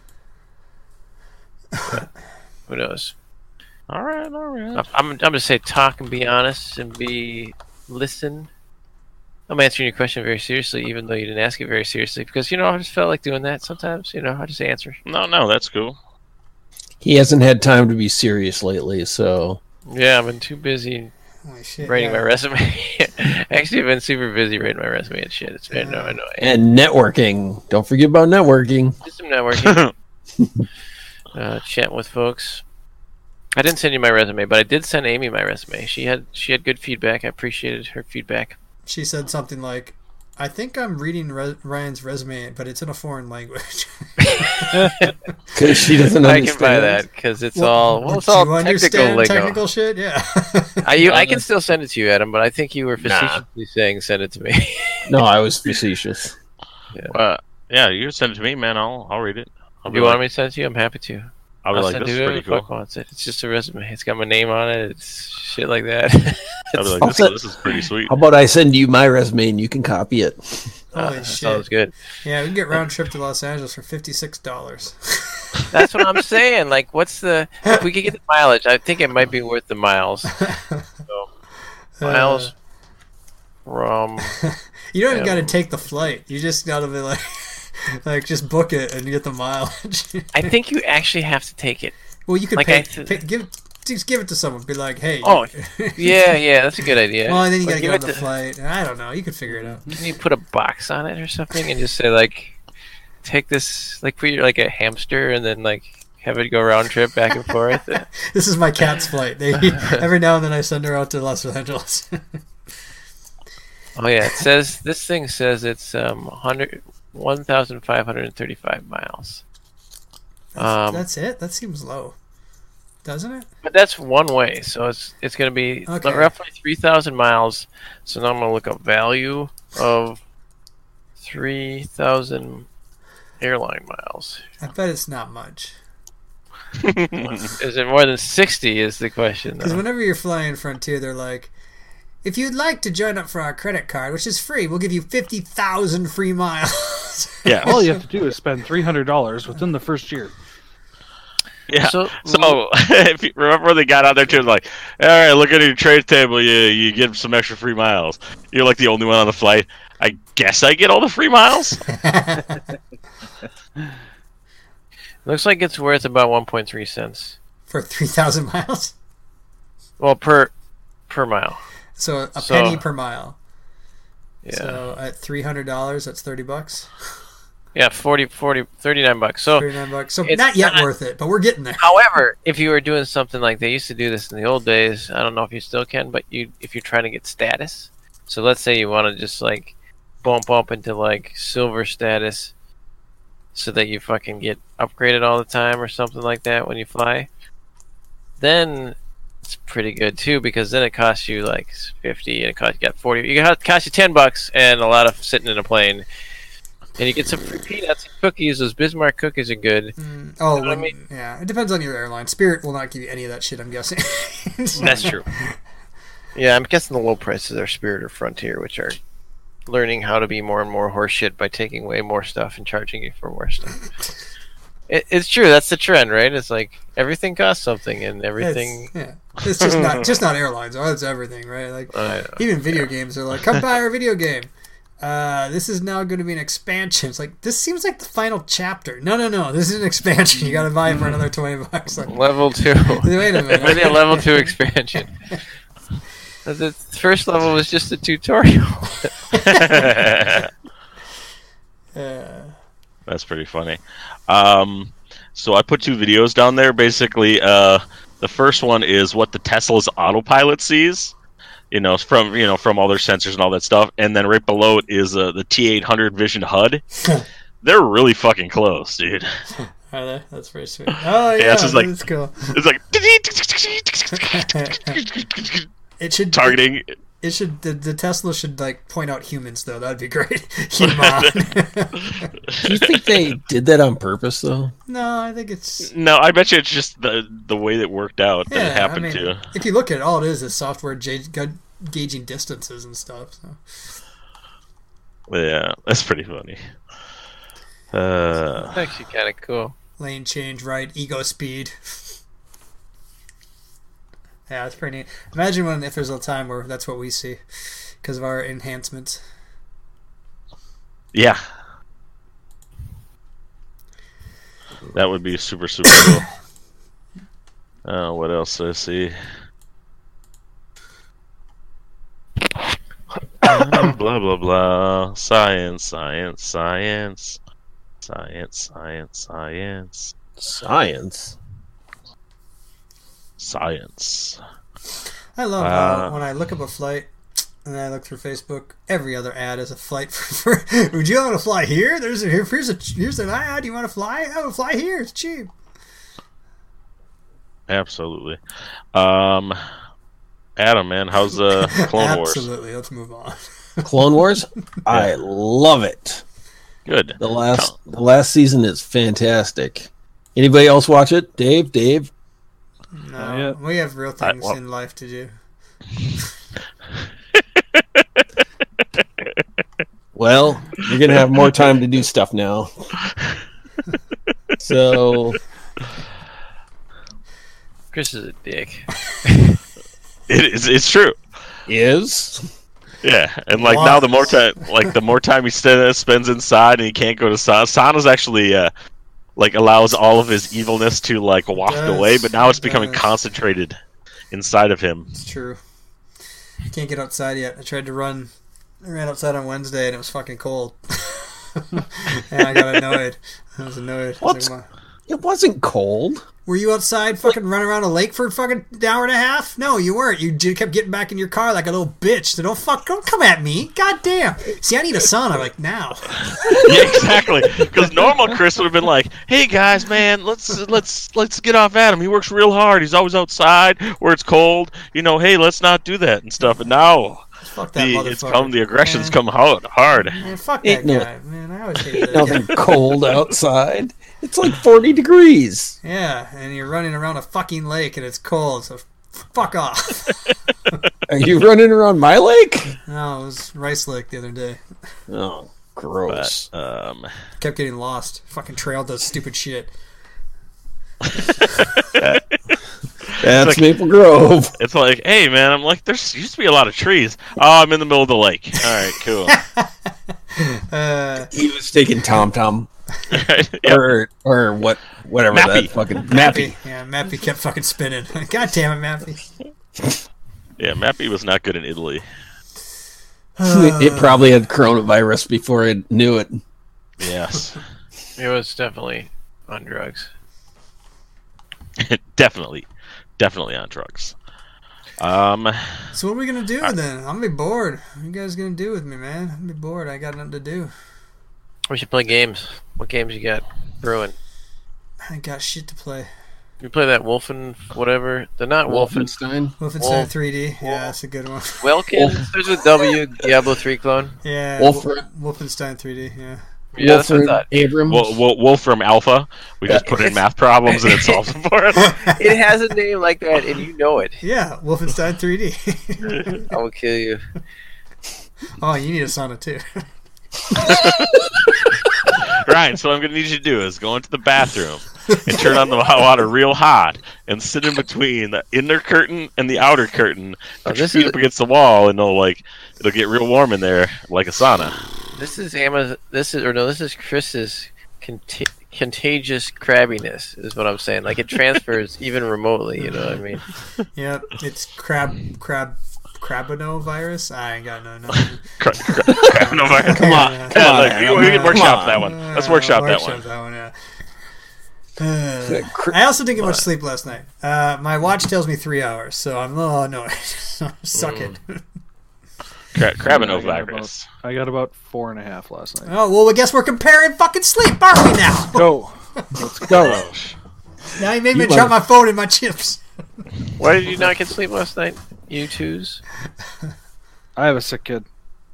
But who knows? All right, all right. I'm I'm gonna say talk and be honest and be listen. I'm answering your question very seriously, even though you didn't ask it very seriously, because you know I just felt like doing that sometimes. You know, I just answer. No, no, that's cool. He hasn't had time to be serious lately, so Yeah, I've been too busy Holy shit, writing yeah. my resume. Actually, I've been super busy writing my resume and shit. It's been no annoying. and networking. Don't forget about networking. Just some networking, uh, chatting with folks. I didn't send you my resume, but I did send Amy my resume. She had she had good feedback. I appreciated her feedback. She said something like, "I think I'm reading Re- Ryan's resume, but it's in a foreign language." Because she doesn't I understand. can buy that because it's Well, all well, do it's all you technical understand lingo. technical shit? Yeah. I, you, I can still send it to you, Adam, but I think you were facetiously saying send it to me. No, I was facetious. Uh, Yeah, you can send it to me, man. I'll I'll read it. I'll Do be you like, want me to send it to you? I'm happy to. I'll be I'll like, send this is it to pretty whoever the cool. fuck wants it. It's just a resume. It's got my name on it. It's shit like that. I'll be like, I'll this, send- this is pretty sweet. How about I send you my resume and you can copy it? Holy Uh, shit! Sounds good. Yeah, we can get round trip to Los Angeles for fifty six dollars. That's what I'm saying. Like, what's the? If we could get the mileage, I think it might be worth the miles. So, miles from. You don't even Yeah. got to take the flight. You just got to be like, like just book it and get the mileage. I think you actually have to take it. Well, you could Like pay, I th- pay, give just give it to someone. Be like, hey. Oh, Yeah, yeah, that's a good idea. Well, and then you Or got to give get on it the flight. I don't know. You could figure it out. Can you put a box on it or something and just say like, take this, like put your like a hamster and then like have it go round trip back and forth. This is my cat's flight. They, every now and then I send her out to Los Angeles. Oh yeah, it says this thing says it's um one hundred one thousand five hundred thirty-five miles. That's, Um, that's it. That seems low, doesn't it? But that's one way, so it's it's going to be Okay. roughly three thousand miles. So now I'm going to look up value of three thousand airline miles. I bet it's not much. Is it more than sixty is the question. Because though. whenever you're flying Frontier, they're like, if you'd like to join up for our credit card, which is free, we'll give you fifty thousand free miles. Yeah. All you have to do is spend three hundred dollars within the first year. Yeah. So- So, if you remember they got out there too, like, all right, look at your trade table. You you get some extra free miles. You're like the only one on the flight. I guess I get all the free miles. Looks like it's worth about one point three cents. For three thousand miles? Well, per per mile. So a So- penny per mile. Yeah. So at three hundred dollars, that's thirty bucks. Yeah, forty, forty, thirty-nine bucks. So, thirty-nine bucks. So it's not yet not- worth it, but we're getting there. however, if you were doing something like they used to do this in the old days, I don't know if you still can, but you if you're trying to get status. So let's say you want to just like bump up into like silver status so that you fucking get upgraded all the time or something like that when you fly. Then it's pretty good too because then it costs you like fifty and it costs you got forty. You got cost you ten bucks and a lot of sitting in a plane. And you get some free peanuts and cookies. Those Bismarck cookies are good. Mm, oh, You know what I when- mean? yeah. It depends on your airline. Spirit will not give you any of that shit, I'm guessing. That's true. Yeah, I'm guessing the low prices are Spirit or Frontier, which are learning how to be more and more horseshit by taking away more stuff and charging you for more stuff. It, it's true. That's the trend, right? It's like everything costs something, and everything. It's, yeah. It's just not just not airlines. Oh, it's everything, right? Like I know. even video games are like, come buy our video game. Uh, this is now going to be an expansion. It's like this seems like the final chapter. No, no, no. This is an expansion. You got to buy it for another twenty bucks. Like, Level two. wait a minute. Maybe a level two expansion. The first level was just a tutorial. Uh, That's pretty funny. Um, so I put two videos down there. Basically, uh, the first one is what the Tesla's autopilot sees. You know, from you know from all their sensors and all that stuff, and then right below it is uh, the T eight hundred Vision H U D. They're really fucking close, dude. are they? That's pretty sweet. Oh yeah, Yeah, it's just like- that's cool. It's like It should targeting. It should the, the Tesla should like point out humans though. That'd be great. Human. Do you think they did that on purpose, though? No, I think it's No, I bet you it's just the the way that worked out that yeah. it happened I mean, to. if you look at it, all it is is software ga- ga- gauging distances and stuff. So. Yeah, that's pretty funny. Uh, It's actually kind of cool. Lane change, right? Ego speed. Yeah, it's pretty neat. Imagine when if there's a time where that's what we see because of our enhancements. yeah, that would be super super cool. Uh, what else do I see? blah blah blah. Science, science, science, science, science, science, Science. science. I love Uh, how when I look up a flight and then I look through Facebook, every other ad is a flight for. for would you want to fly here? There's a, here, here's a here's an ad. You want to fly? Oh, fly here. It's cheap. Absolutely. Um, Adam, man, how's uh, Clone Wars? Absolutely. Let's move on. Clone Wars? I love it. Good. The last the last season is fantastic. Anybody else watch it? Dave, Dave. No, yeah. we have real I- things well- in life to do. Well, you're gonna have more time to do stuff now. So Chris is a dick. It is. It's true. is Yeah, and like now the more time, like the more time he st- spends inside, and he can't go to Sana. Sana's actually uh, like allows all of his evilness to like waft does, away, but now it's it becoming does. concentrated inside of him. It's true. Can't get outside yet. I tried to run. I ran outside on Wednesday and it was fucking cold. And I got annoyed. I was annoyed. I was What? like, "Why- it wasn't cold. Were you outside fucking running around a lake for a fucking hour and a half? No, you weren't. You j- kept getting back in your car like a little bitch. So don't fuck, don't come at me. God damn. See, I need a sauna like now. Yeah, exactly. Because normal Chris would have been like, "Hey guys, man, let's let's let's get off at him. He works real hard. He's always outside where it's cold. You know, hey, let's not do that and stuff." And now Fuck that the motherfucker. it's come the aggression's Man. come hard. hard. Man, fuck that Ain't no- guy. Man, I always hated that Nothing guy. cold outside. It's like forty degrees. Yeah, and you're running around a fucking lake and it's cold, so fuck off. Are you running around my lake? No, it was Rice Lake the other day. Oh, gross. But um, Kept getting lost. Fucking trail does stupid shit. That's like- Maple Grove. it's like, hey man, I'm like, there's used to be a lot of trees. Oh, I'm in the middle of the lake. All right, cool. Uh, He was taking Tom Tom Yep. or or what whatever Mappy. that fucking Mappy. Mappy. Yeah, Mappy kept fucking spinning. God damn it, Mappy. Yeah, Mappy was not good in Italy. It probably had coronavirus before it knew it. Yes, It was definitely on drugs. definitely, definitely on drugs. Um, So what are we gonna do then? I'm gonna be bored. What you guys gonna do with me, man? I'm gonna be bored. I got nothing to do. We should play games. What games you got brewing? I got shit to play. You play that Wolfen, whatever. They're not Wolfen. Wolfenstein. Wolfenstein Wolf- three D. Yeah, that's a good one. Welkin. There's a W Diablo three clone. Yeah, Wolf- Wolf- Wolfenstein three D. Yeah. Yeah, that's what I Wolfram thought. Abrams. Wol- Wol- Wolfram Alpha. We just put in math problems and it solves them for us. It has a name like that, and you know it. Yeah, Wolfenstein three D. I will kill you. Oh, you need a sauna too. Ryan, so what I'm going to need you to do is go into the bathroom and turn on the hot water real hot and sit in between the inner curtain and the outer curtain. Oh, Put your this feet is- up against the wall, and it'll like it'll get real warm in there, like a sauna. This is Amazon. This is or no. This is Chris's conti- contagious crabbiness. Is what I'm saying. Like it transfers even remotely. You know what I mean? Yep, it's crab crab crabino I ain't got no no. Cra- cra- crap, no, fire. Come on, Yeah. come Yeah, on, look, man. we, we can Come workshop on. that one. Let's Uh, workshop that workshop one. that one, yeah. Uh, I also didn't get much sleep last night. Uh, my watch tells me three hours, so I'm a little annoyed. Suck it. Cra- I Crabinovirus. got, I got about four and a half last night. Oh well, I guess we're comparing fucking sleep, aren't we now? Go. Let's go. Now you made me You drop might- my phone and my chips. Why did you not get sleep last night? You twos. I have a sick kid.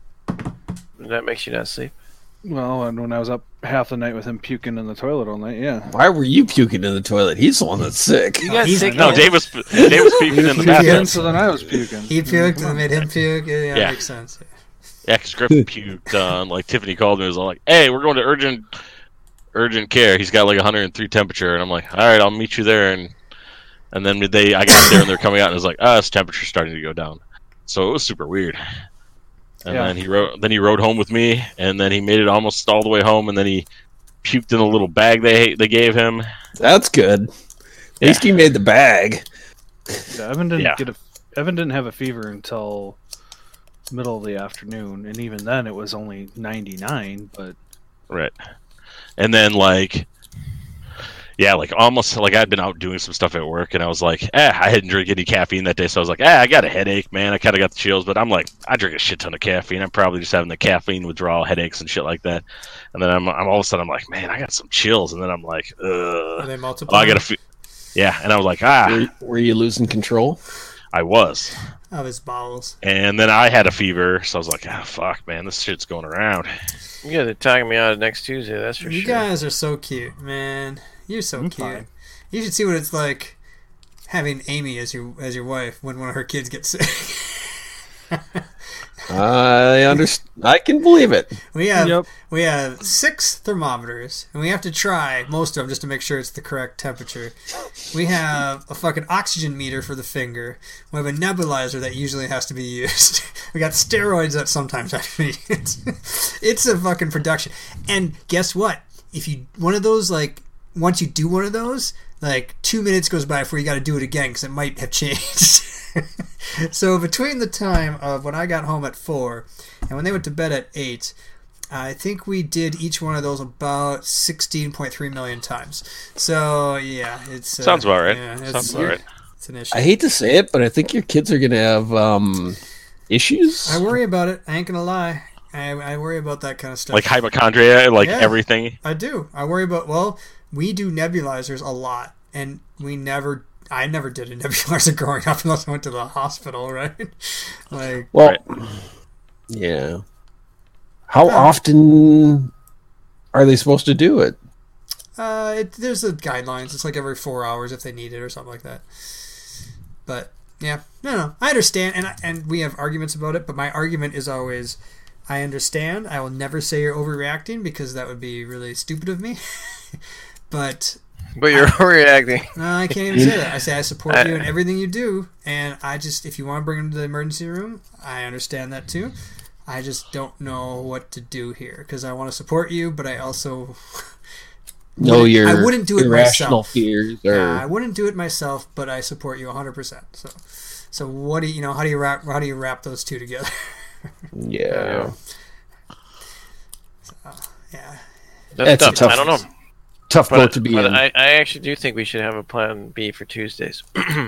That makes you not sleep. Well, and when I was up half the night with him puking in the toilet all night, yeah. Why were you puking in the toilet? He's the one that's sick. You got he's- sick. No, Dave was Dave was puking in the Puking, bathroom. so then I was puking. He puked and made him puke. Yeah, Yeah. that makes sense. Yeah, because Griffin puked on. Like Tiffany called me and was like, "Hey, we're going to urgent urgent care. He's got like one hundred three temperature." And I'm like, "All right, I'll meet you there." And and then they I got there and they're coming out and it was like, "Ah, his temperature's starting to go down." So it was super weird. And Yeah. then he rode then he rode home with me, and then he made it almost all the way home, and then he puked in a little bag they they gave him. That's good. At least he made the bag. Yeah, Evan didn't Yeah. get a Evan didn't have a fever until middle of the afternoon, and even then it was only ninety-nine. But Right. And then like yeah, like almost like I'd been out doing some stuff at work and I was like, eh, I hadn't drank any caffeine that day, so I was like, eh, I got a headache, man. I kinda got the chills, but I'm like, I drink a shit ton of caffeine. I'm probably just having the caffeine withdrawal headaches and shit like that. And then I'm I'm all of a sudden I'm like, man, I got some chills, and then I'm like, Are ugh. they Oh, multiplying? I gotta fe- yeah, and I was like, ah, Were, were you losing control? I was. Of his bowels. And then I had a fever, so I was like, ah, fuck, man, this shit's going around. Yeah, they're talking me out of next Tuesday, that's for You sure. guys are so cute, man. You're so I'm cute. fine. You should see what it's like having Amy as your as your wife when one of her kids gets sick. I understand. I can believe it. We have Yep. we have six thermometers, and we have to try most of them just to make sure it's the correct temperature. We have a fucking oxygen meter for the finger. We have a nebulizer that usually has to be used. We got steroids that sometimes have to be used. It's a fucking production. And guess what? If you one of those like once you do one of those, like two minutes goes by before you got to do it again because it might have changed. So between the time of when I got home at four and when they went to bed at eight, I think we did each one of those about sixteen point three million times. So yeah, it's uh, Sounds about right. Yeah, it's, Sounds about right. It's an issue. I hate to say it, but I think your kids are gonna have um, issues. I worry about it. I ain't gonna lie. I, I worry about that kind of stuff. Like hypochondria, like Yeah. everything. I do. I worry about. Well, we do nebulizers a lot, and we never. I never did a nebulizer growing up unless I went to the hospital, right? Like, Well, Right. yeah. How often are they supposed to do it? uh, it, there's the guidelines. It's like every four hours if they need it or something like that. But yeah, no, no, I understand, and I, and we have arguments about it. But my argument is always, I understand. I will never say you're overreacting because that would be really stupid of me. But But you're overreacting. no, I can't even say that. I say I support I- you in everything you do, and I just, if you want to bring him to the emergency room, I understand that too. I just don't know what to do here because I want to support you, but I also No, wouldn't- your I wouldn't do it irrational myself. fears or Yeah, I wouldn't do it myself, but I support you one hundred percent. So, so what do you, you know? How do you wrap? How do you wrap those two together? yeah. Yeah, That's That's a tough. tough- I don't know. Tough But, boat to be but in. I, I actually do think we should have a plan B for Tuesdays.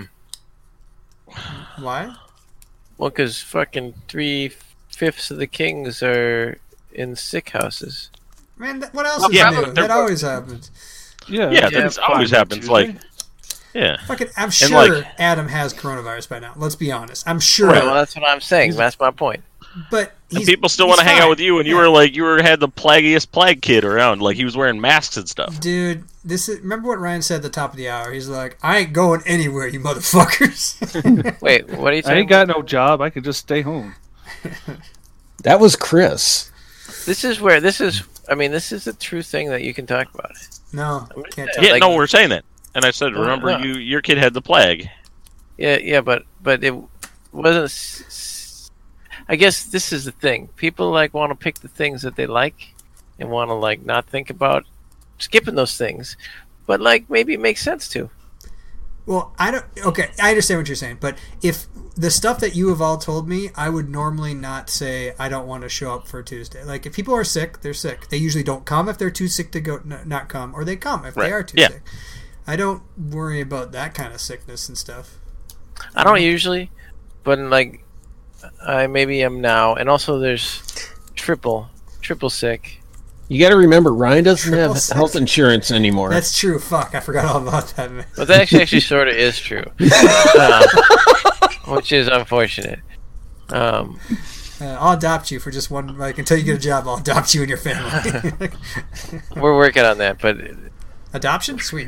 why? Well, because fucking three fifths of the kings are in sick houses. Man, th- what else is Yeah, new? but That they're- always happens. Yeah, Yeah, yeah, that fine always on happens. Tuesday. Like, yeah. Fucking, I'm sure like- Adam has coronavirus by now. Let's be honest. I'm sure, Right, well, that's what I'm saying. That's my point. but And he's, people still he's want to hang fine. out with you, and you Yeah. were like, you were had the plaggiest plague kid around. Like he was wearing masks and stuff. Dude, this is. Remember what Ryan said at the top of the hour? He's like, "I ain't going anywhere, you motherfuckers." Wait, what are you I saying? ain't got no job. I could just stay home. That was Chris. This is where this is. I mean, this is a true thing that you can talk about. No, I'm gonna can't. say Talk. Yeah, like- no, we're saying that. And I said, No, remember, no. you your kid had the plague. Yeah, yeah, but but it wasn't. s- s- I guess this is the thing. People like want to pick the things that they like, and want to like not think about skipping those things. But like maybe it makes sense to. Well, I don't. Okay, I understand what you're saying, but if the stuff that you have all told me, I would normally not say I don't want to show up for Tuesday. Like if people are sick, they're sick. They usually don't come if they're too sick to go n- not come, or they come if Right. they are too Yeah. sick. I don't worry about that kind of sickness and stuff. I don't usually, but like I maybe am now. And also there's triple triple sick. You got to remember, Ryan doesn't Triple have six. health insurance anymore. That's true. Fuck, I forgot all about that, man. But that actually, actually sort of is true, um, which is unfortunate. Um, Uh, I'll adopt you for just one. Like until you get a job, I'll adopt you and your family. we're working on that, but Adoption, sweet.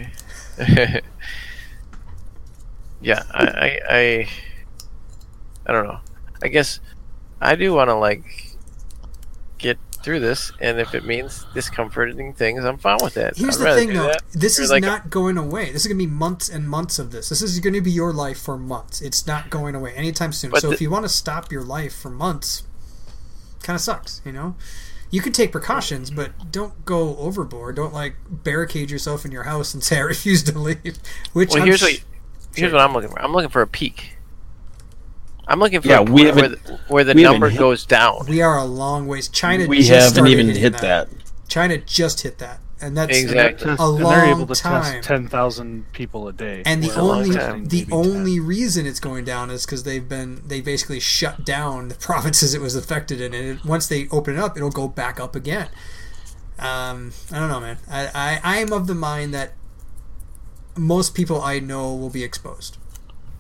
yeah, I, I, I, I don't know. I guess I do want to like get through this, and if it means discomforting things, I'm fine with that. Here's I'd the rather thing, do though. that. This Or, is like, not going away. This is going to be months and months of this. This is going to be your life for months. It's not going away anytime soon. But so the- if you want to stop your life for months, kind of sucks, you know? You could take precautions, but don't go overboard. Don't, like, barricade yourself in your house and say, I refuse to leave. Which Well, I'm here's sh- what here's what I'm looking for. I'm looking for a peak. I'm looking for Yeah, a we point where haven't- the, where the we haven't number hit- goes down. we are a long ways. China we just haven't started even hitting hit that. that. China just hit that. And that's Exactly. a and they're able long to time. test ten thousand people a day. And the where only last time. time the maybe only reason it's going down is because they've been they basically shut down the provinces it was affected in, and it, once they open it up, it'll go back up again. Um, I don't know, man. I, I I am of the mind that most people I know will be exposed.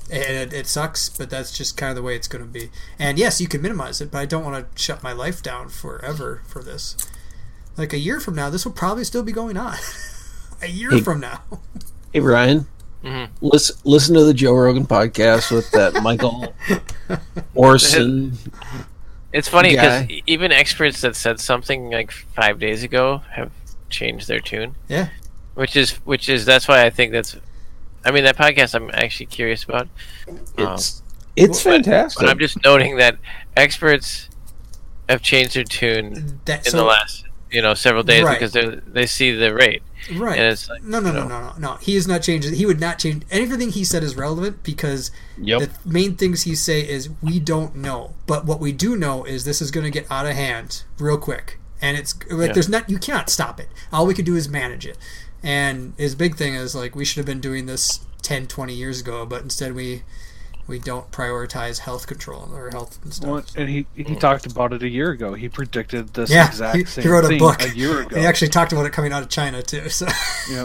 And it, it sucks, but that's just kind of the way it's going to be. And yes, you can minimize it, but I don't want to shut my life down forever for this. Like a year from now, this will probably still be going on. A year Hey. from now. Hey, Ryan. Mhm. Listen, listen to the Joe Rogan podcast with that Michael Orson. It's funny because Guy. even experts that said something like five days ago have changed their tune. Yeah. Which is which is that's why I think that's. I mean, that podcast I'm actually curious about. It's it's But- fantastic. But I'm just noting that experts have changed their tune That, in so, the last, you know, several days Right. because they they see the rate. right. And it's like, no, no, no, you no, no, no. He is not changing. He would not change. Everything he said is relevant because Yep. the main things he say is we don't know. But what we do know is this is going to get out of hand real quick. And it's like Yeah. there's not you cannot stop it. All we can do is manage it. And his big thing is like we should have been doing this ten, twenty years ago, but instead we we don't prioritize health control or health and stuff. Well, and he he talked about it a year ago. He predicted this Yeah, exact he, same he wrote a thing book a year ago. He actually talked about it coming out of China too. So Yeah.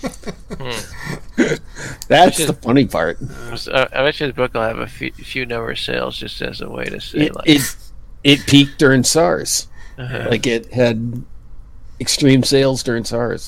That's Which the funny part. Uh, I bet you his book will have a few, few number of sales just as a way to say It, like, it it peaked during SARS. uh-huh. Like it had extreme sales during SARS.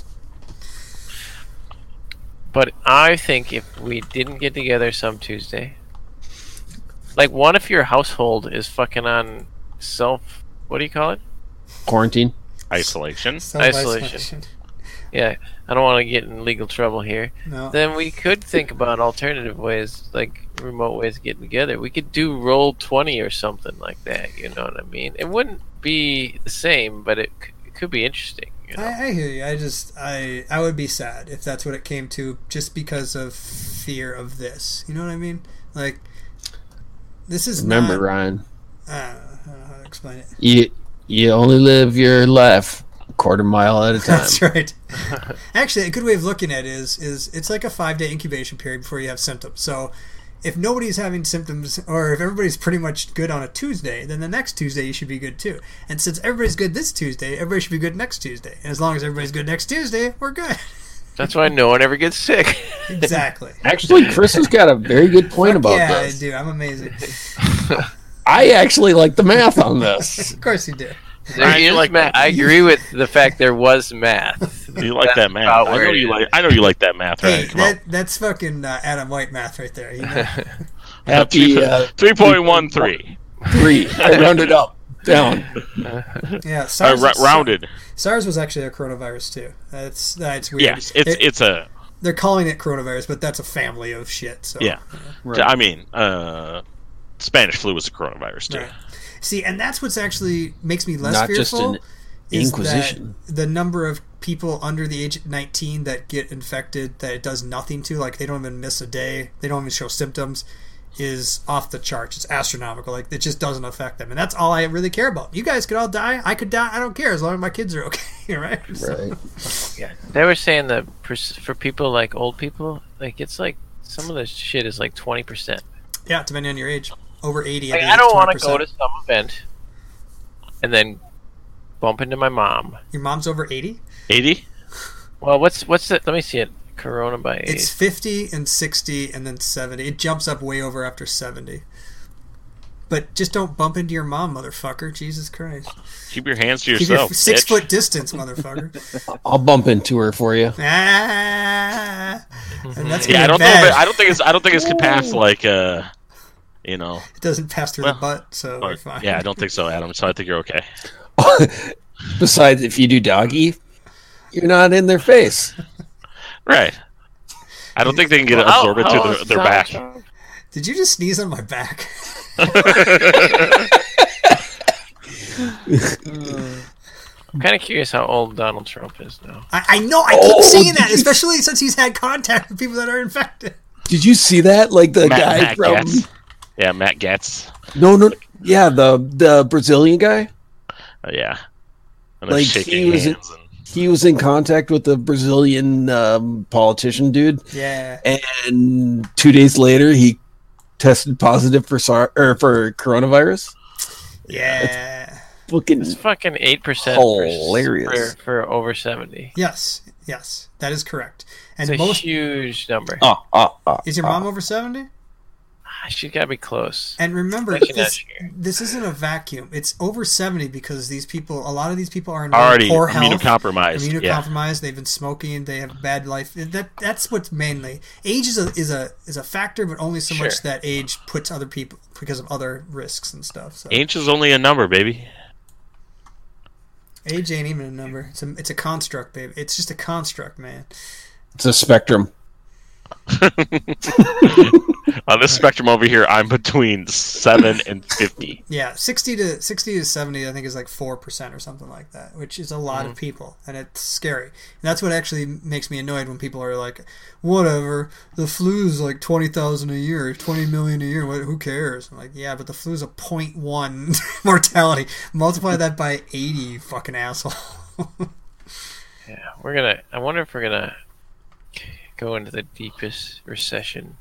But I think if we didn't get together some Tuesday, like one if your household is fucking on self, what do you call it? Quarantine. Isolation. Isolation. Yeah, I don't want to get in legal trouble here. No. Then we could think about alternative ways, like remote ways of getting together. We could do Roll twenty or something like that. You know what I mean? It wouldn't be the same, but it, c- it could be interesting. You know? I, I hear you. I just I I would be sad if that's what it came to, just because of fear of this. You know what I mean? Like this is Remember, not. Ryan, I don't, know, I don't know how to explain it. you you only live your life a quarter mile at a time. That's right. Actually, a good way of looking at it is is it's like a five day incubation period before you have symptoms. So if nobody's having symptoms, or if everybody's pretty much good on a Tuesday, then the next Tuesday you should be good too. And since everybody's good this Tuesday, everybody should be good next Tuesday. And as long as everybody's good next Tuesday, we're good. That's why no one ever gets sick. Exactly. Actually, Chris has got a very good point Fuck about yeah, this. I do. I'm amazing. I actually like the math on this. Of course you do. There Ryan, you is like- math. I agree with the fact there was math. You like that math? about I where know it you is. like. I know you like that math, Hey, right? Come on. that, that's fucking uh, Adam White math right there. You know? Happy uh, Three point one three. three. I rounded up, down. Yeah, Uh, SARS, ra- rounded. SARS was actually a coronavirus too. That's that's weird. Yes, it's It- it's a they're calling it coronavirus, but that's a family of shit. So yeah. Right. I mean, uh, Spanish flu was a coronavirus too. Right. See, and that's what's actually makes me less Not just fearful. an is inquisition. that the number of people under the age of nineteen that get infected that it does nothing to, like they don't even miss a day, they don't even show symptoms, is off the charts. It's astronomical. Like it just doesn't affect them, and that's all I really care about. You guys could all die. I could die. I don't care as long as my kids are okay, right? So- Right. Yeah, they were saying that pers- for people like old people, like it's like some of this shit is like twenty percent. Yeah, depending on your age. Over eighty. Like, think I don't it's want to twenty go percent. to some event and then bump into my mom. Your mom's over eighty. Eighty. Well, what's what's it? Let me see it. Corona by age. It's fifty and sixty and then seventy. It jumps up way over after seventy. But just don't bump into your mom, motherfucker. Jesus Christ. Keep your hands to Keep your yourself. six bitch. foot distance, motherfucker. I'll bump into her for you. Ah, and that's Yeah, I gonna don't be know. bad. If it, I don't think it's. I don't think it's past like uh, you know. It doesn't pass through Well, the butt, so we're But, fine. yeah, I don't think so, Adam. So I think you're okay. Besides, if you do doggy, you're not in their face. Right. I don't think they can get Well, how- absorbed into how their, is their Donald back. Trump? Did you just sneeze on my back? I'm kind of curious how old Donald Trump is now. I, I know. I keep Oh, seeing did that, you- especially since he's had contact with people that are infected. Did you see that? Like the Matt, guy Matt from Getz. Yeah, Matt Getz. no, no, yeah, the the Brazilian guy. Uh, yeah. And they're Like, shaking he was- hands. And, He was in contact with the Brazilian um, politician dude, Yeah. and two days later he tested positive for SARS or for coronavirus. Yeah. Fucking It's fucking eight percent Hilarious. for, for over seventy. Yes. Yes. That is correct. And It's a most huge number. ah ah ah. is your ah. mom over seventy? She gotta be close. And remember, Especially this, not here. this isn't a vacuum. It's over seventy because these people, a lot of these people are in Already poor health, immunocompromised. Yeah. immunocompromised. They've been smoking. They have bad life. That that's what's mainly age is a is a is a factor, but only so much Sure. that age puts other people because of other risks and stuff. So Age is only a number, baby. age ain't even a number. It's a it's a construct, baby. It's just a construct, man. It's a spectrum. On this spectrum over here, I'm between seven and fifty. Yeah, sixty to sixty to seventy, I think is like four percent or something like that, which is a lot Mm-hmm. of people, and it's scary. And that's what actually makes me annoyed when people are like, "Whatever, the flu's like twenty thousand a year, twenty million a year. What, who cares?" I'm like, "Yeah, but the flu's a point one mortality. Multiply that by eighty, you fucking asshole." Yeah, we're gonna. I wonder if we're gonna go into the deepest recession.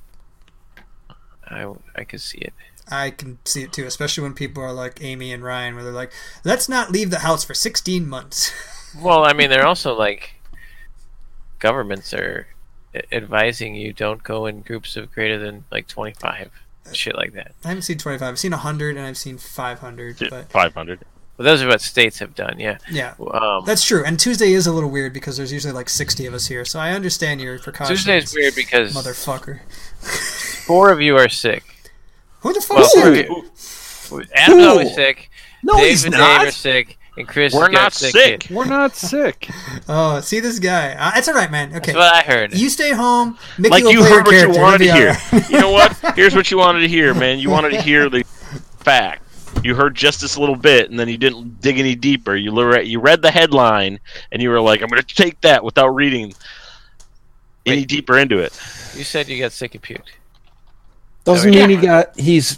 I I could see it. I can see it too, especially when people are like Amy and Ryan, where they're like, "Let's not leave the house for sixteen months." Well, I mean, they're also like governments are a- advising you don't go in groups of greater than like twenty-five, shit like that. I haven't seen twenty-five. I've seen one hundred and I've seen five hundred, but Five hundred. But those are what states have done. Yeah. yeah. Um, That's true, and Tuesday is a little weird because there's usually like sixty of us here, so I understand your precautions. Tuesday is weird because Motherfucker. four of you are sick. Who the fuck Well, is four of it? you. Adam's Who? always sick. No, Dave he's and not. Dave are sick, and Chris We're has got not sick. sick. kid. We're not sick. Oh, see this guy. Uh, it's all right, man. Okay. That's what I heard. You stay home. Mickey Like will you play heard your what you character. wanted to It'll be hear. all right. You know what? Here's what you wanted to hear, man. You wanted to hear the fact. You heard just this little bit, and then you didn't dig any deeper. You le- you read the headline, and you were like, "I'm going to take that," without reading any Wait. deeper into it. You said you got sick and puked. Doesn't Oh, yeah. mean he got. He's.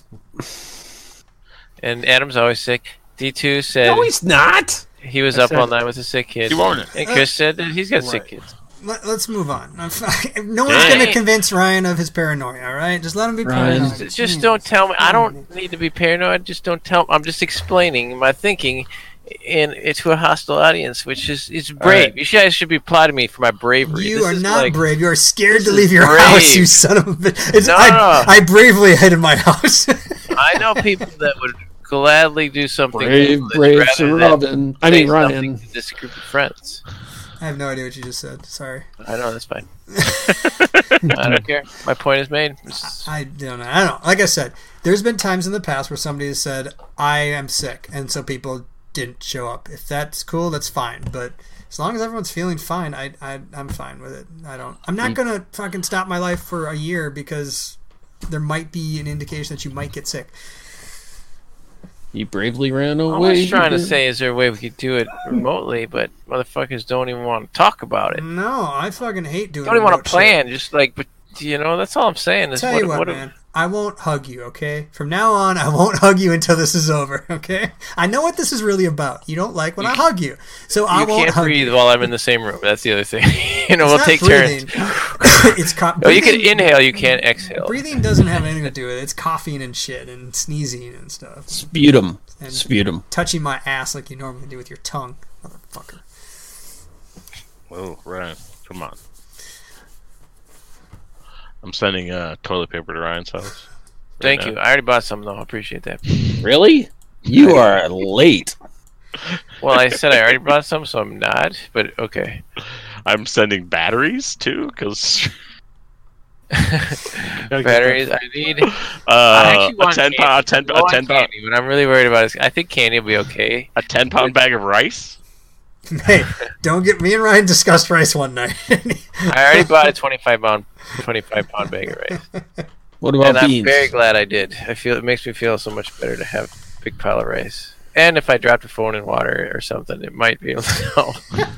And Adam's always sick. D two said No, he's not. he was I up said- all night with a sick kid. You won't. And Chris said that he's got sick Right. kids. Let, let's move on. I'm fi- no one's Dang. going to convince Ryan of his paranoia, all right? Just let him be Ryan. paranoid. Just, just don't tell me. I don't need to be paranoid. Just don't tell. I'm just explaining my thinking in to a hostile audience, which is is brave. right. You guys should be applauding me for my bravery. You This are is not like- brave. You are scared to this leave is your brave. house, you son of a bitch. It's, No, I, no. I bravely hid in my house. I know people that would gladly do something. Brave, foolish brave rather Sir than Robin. I say mean something Ryan. to this group of friends. I have no idea what you just said. Sorry. I know that's fine. I don't care. My point is made. It's- I don't know. I don't know. Like I said, there's been times in the past where somebody has said, I am sick, and so people didn't show up. If that's cool, that's fine. But as long as everyone's feeling fine, I, I, I'm fine with it. I don't. I'm not going to fucking stop my life for a year because there might be an indication that you might get sick. He bravely ran All I away. was trying to say is there a way we could do it remotely, but motherfuckers don't even want to talk about it. No, I fucking hate doing Don't even want remote to shit. plan. Just like, but you know, that's all I'm saying. Is Tell what, you what, what man. I won't hug you, okay? From now on, I won't hug you until this is over, okay? I know what this is really about. You don't like when I hug you, so I you won't can't hug breathe you. while I'm in the same room. That's the other thing. you know, It's we'll not take breathing. turns. it's co- Oh, you can breathing- inhale. You can't exhale. Breathing doesn't have anything to do with it. It's coughing and shit and sneezing and stuff. Sputum. And Sputum. touching my ass like you normally do with your tongue, motherfucker. Oh, Ryan, come on. I'm sending uh, toilet paper to Ryan's house. Thank now. you. I already bought some though. I appreciate that. Really? You are late. Well, I said I already bought some, so I'm not. But okay. I'm sending batteries too, because Gotta get Batteries. I need. I uh, actually a want ten candy. pound, a ten, I a want ten pound, candy, but I'm really worried about it. I think candy will be okay. a ten pound bag of rice. Hey, don't get me and Ryan discussed rice one night. I already bought a twenty-five pound, twenty-five pound bag of rice, What about and I'm beans? very glad I did. I feel it makes me feel so much better to have a big pile of rice. And if I dropped a phone in water or something, it might be able to help.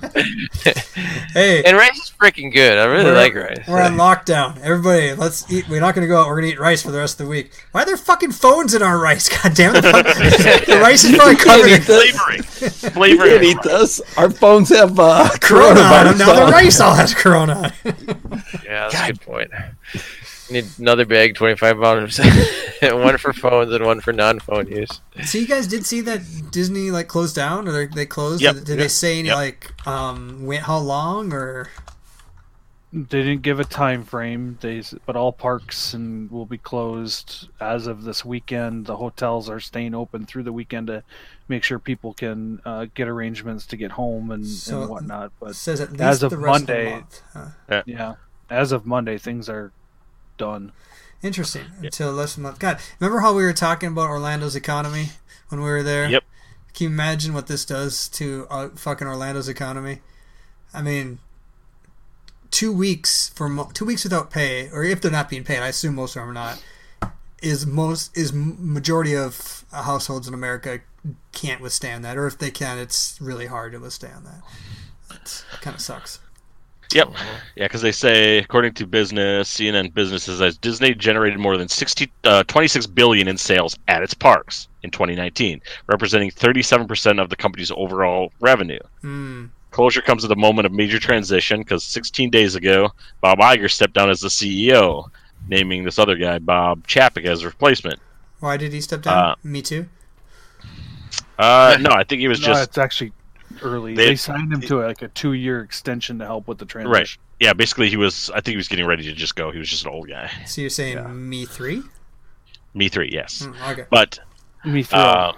Hey, And rice is freaking good. I really we're, like rice. we're on lockdown. Everybody, let's eat. We're not going to go out. We're going to eat rice for the rest of the week. Why are there fucking phones in our rice? God damn it. The, the rice is probably covered in Flavoring, We flavoring. can't eat this. Our phones have uh, corona on them. coronavirus Now the on. rice all has corona on it. Yeah, that's a good point. Need another bag, twenty-five pounds. One for phones and one for non-phone use. So you guys did see that Disney like closed down, or they, they closed? Yep. Did, did they Yep. say any Yep. like um went how long or? They didn't give a time frame. They s- but all parks and will be closed as of this weekend. The hotels are staying open through the weekend to make sure people can uh, get arrangements to get home and, So, and whatnot. It But says at least as of the rest Monday- of the month. Huh. yeah, as of Monday, things are done. Interesting. Until less month. God, remember how we were talking about Orlando's economy when we were there? Yep. Can you imagine what this does to uh, fucking Orlando's economy? I mean, two weeks for mo- two weeks without pay, or if they're not being paid, I assume most of them are not. Is most is m- majority of households in America can't withstand that, or if they can, it's really hard to withstand that. It kind of sucks. Yep. Yeah, because they say, according to Business, C N N Business says that Disney generated more than sixty, uh, twenty-six billion dollars in sales at its parks in twenty nineteen, representing thirty-seven percent of the company's overall revenue. Mm. Closure comes at a moment of major transition because sixteen days ago, Bob Iger stepped down as the C E O, naming this other guy, Bob Chapek, as a replacement. Why did he step down? Uh, Me too. Uh, no, I think he was No, just it's actually early. They- They, signed him to like a two-year extension to help with the transition. right. Yeah, basically he was. I think he was getting ready to just go. He was just an old guy. So you're saying Yeah. me three? Me three, yes, Mm, okay. but. Me too. Uh,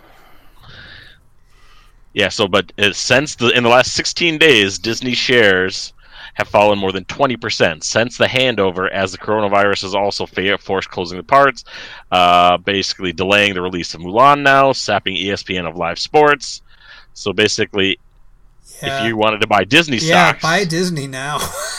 yeah, so but uh, since the in the last sixteen days, Disney shares have fallen more than twenty percent since the handover, as the coronavirus has also fa- forced closing the parks, uh, basically delaying the release of Mulan now, sapping E S P N of live sports. So basically, Yeah. if you wanted to buy Disney Yeah, stocks, buy Disney now.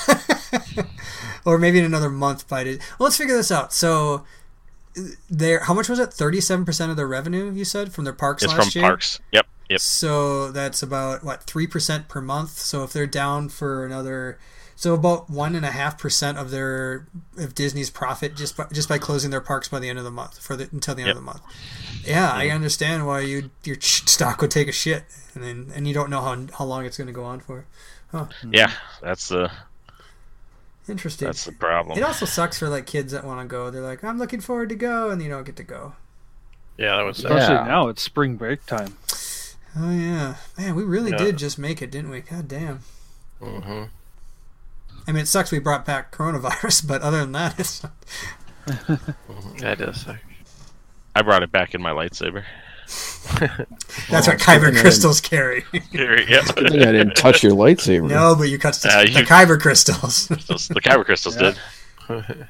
Or maybe in another month buy Disney. Well, let's figure this out. So, there, how much was it? thirty-seven percent of their revenue, you said, from their parks it's last from year? parks. Yep, yep. So that's about, what, three percent per month? So if they're down for another... So about one point five percent of their of Disney's profit just by, just by closing their parks by the end of the month, for the, until the end Yep. of the month. Yeah, I understand why you your stock would take a shit, and then, and you don't know how how long it's going to go on for. Huh. Yeah, that's the Interesting. that's the problem. It also sucks for like kids that want to go. They're like, I'm looking forward to go, and you don't get to go. Yeah, that was Especially Yeah. now, it's spring break time. Oh yeah, man, we really Yeah. did just make it, didn't we? God damn. hmm I mean, it sucks we brought back coronavirus, but other than that, it's That does suck. I brought it back in my lightsaber. that's what Oh, Kyber good thing I crystals carry. Here, yeah. Good thing I didn't touch your lightsaber. No, but you cut the, Uh, the you- Kyber crystals. Those- the Kyber crystals Yeah. did.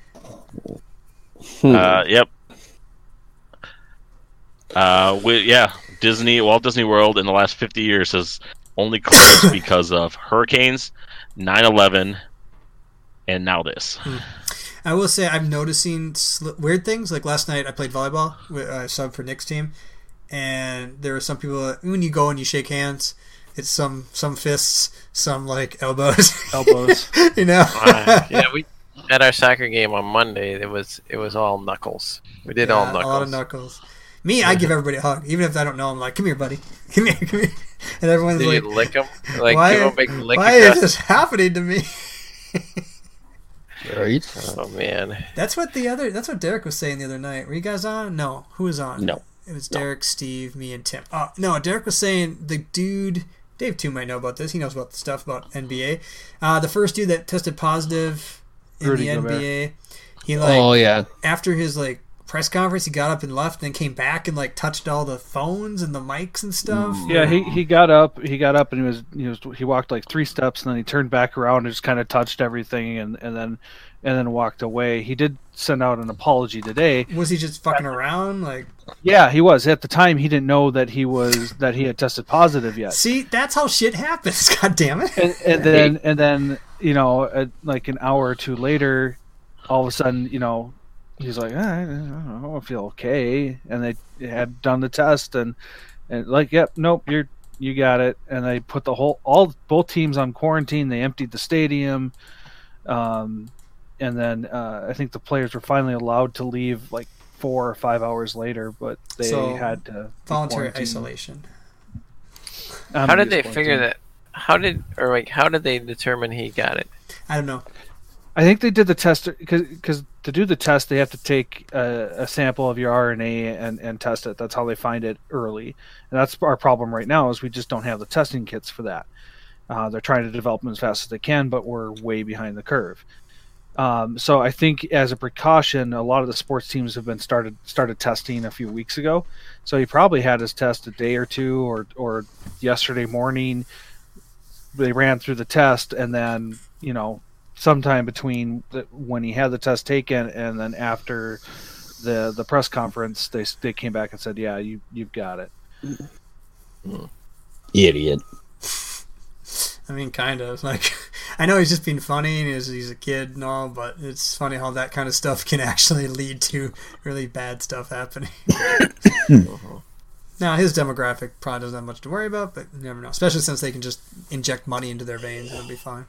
Hmm. Uh, yep. Uh, we, yeah, Disney, Walt Disney World in the last fifty years has only closed because of hurricanes, nine eleven, and now this. I will say I'm noticing sl- weird things. Like last night, I played volleyball with uh, sub for Nick's team, and there were some people that, when you go and you shake hands, it's some some fists, some like elbows, Elbows. you know. Uh, yeah, we at our soccer game on Monday. It was it was all knuckles. We did all Yeah, knuckles. A lot of knuckles. Me, I give everybody a hug, even if I don't know them. Like, come here, buddy. Come here, come here. And everyone's Did like, you lick them? Like why, give 'em a big lick why across- is this happening to me? Right? Oh man. That's what the other. That's what Derek was saying the other night. Were you guys on? No. Who was on? No. It was Derek, Steve, me, and Tim. Oh no, Derek was saying the dude. Dave too might know about this. He knows about the stuff about N B A. Uh, the first dude that tested positive in Rudy the Gobert. N B A. He like Oh yeah. after his like press conference, he got up and left, and then came back and like touched all the phones and the mics and stuff. Yeah, he, he got up. He got up and he was he was he walked like three steps and then he turned back around and just kind of touched everything and, and then and then walked away. He did send out an apology today. Was he just fucking around? Like, Yeah, he was. At the time, he didn't know that he was that he had tested positive yet. see, that's how shit happens. God damn it. And, and then and then you know, at, like an hour or two later, all of a sudden, you know, he's like, "Ah, I don't know, I feel okay," and they had done the test and and like, yep, nope, you're you got it, and they put the whole all both teams on quarantine. They emptied the stadium, um, and then uh, I think the players were finally allowed to leave like four or five hours later, but they So, had to be Voluntary quarantined. isolation. Um, How did he they was figure quarantined. that? How did or like how did they determine he got it? I don't know. I think they did the test because to do the test they have to take a, a sample of your R N A and, and test it. That's how they find it early, and that's our problem right now is we just don't have the testing kits for that. Uh, they're trying to develop them as fast as they can, but we're way behind the curve. Um, so I think as a precaution, a lot of the sports teams have been started started testing a few weeks ago. So he probably had his test a day or two, or or yesterday morning. They ran through the test, and then you know sometime between the, when he had the test taken and then after the the press conference, they they came back and said, "Yeah, you you've got it." Idiot. I mean, kind of. Like, I know he's just being funny and he's, he's a kid and all, but it's funny how that kind of stuff can actually lead to really bad stuff happening. Now, his demographic probably doesn't have much to worry about, but you never know. Especially since they can just inject money into their veins and it'll be fine.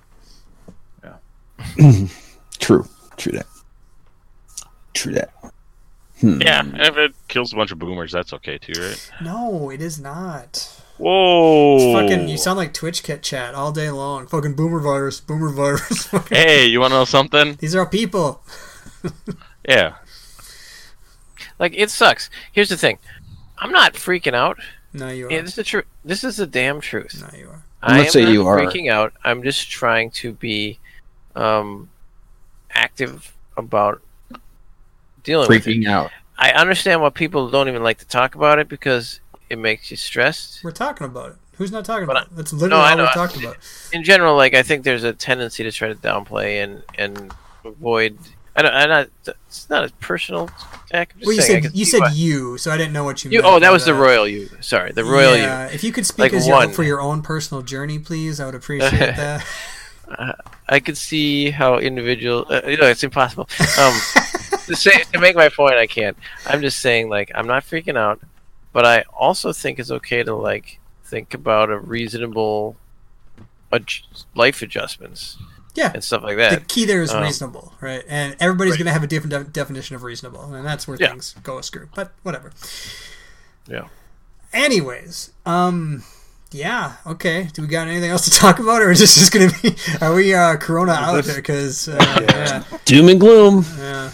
Yeah. True. True that. True that. Hmm. Yeah, if it kills a bunch of boomers, that's okay too, right? No, it is not. Whoa! It's fucking, you sound like Twitch cat chat all day long. Fucking boomer virus, boomer virus. Hey, you want to know something? These are people. Yeah. Like, it sucks. Here's the thing. I'm not freaking out. No, you are. Yeah, this is the truth. This is the damn truth. No, you are. I'm I not am saying not you are. freaking out. I'm just trying to be um, active about dealing with it. Freaking out. I understand why people don't even like to talk about it because it makes you stressed. We're talking about it. Who's not talking But about I- it? That's literally No, I all know. we're talking about. In general, like I think there's a tendency to try to downplay and and avoid. I don't. I'm not. It's not a personal attack. I'm just Well, you saying, I said can you see said why- you, so I didn't know what you. you. meant Oh, that by was the royal you. Sorry, the royal yeah, if you could speak Like as your, one. for your own personal journey, please, I would appreciate that. you. I could see how individual. Uh, you know, it's impossible. Um, to say to make my point, I can't. I'm just saying, like, I'm not freaking out, but I also think it's okay to like think about a reasonable adj- life adjustments Yeah, and stuff like the that. key there is Um, reasonable, right? And everybody's right. going to have a different de- definition of reasonable, and that's where Yeah. things go askew. But whatever. Yeah. Anyways, um, yeah, okay. Do we got anything else to talk about, or is this just going to be? Are we uh, Corona out? Because uh, yeah, Doom and gloom. yeah.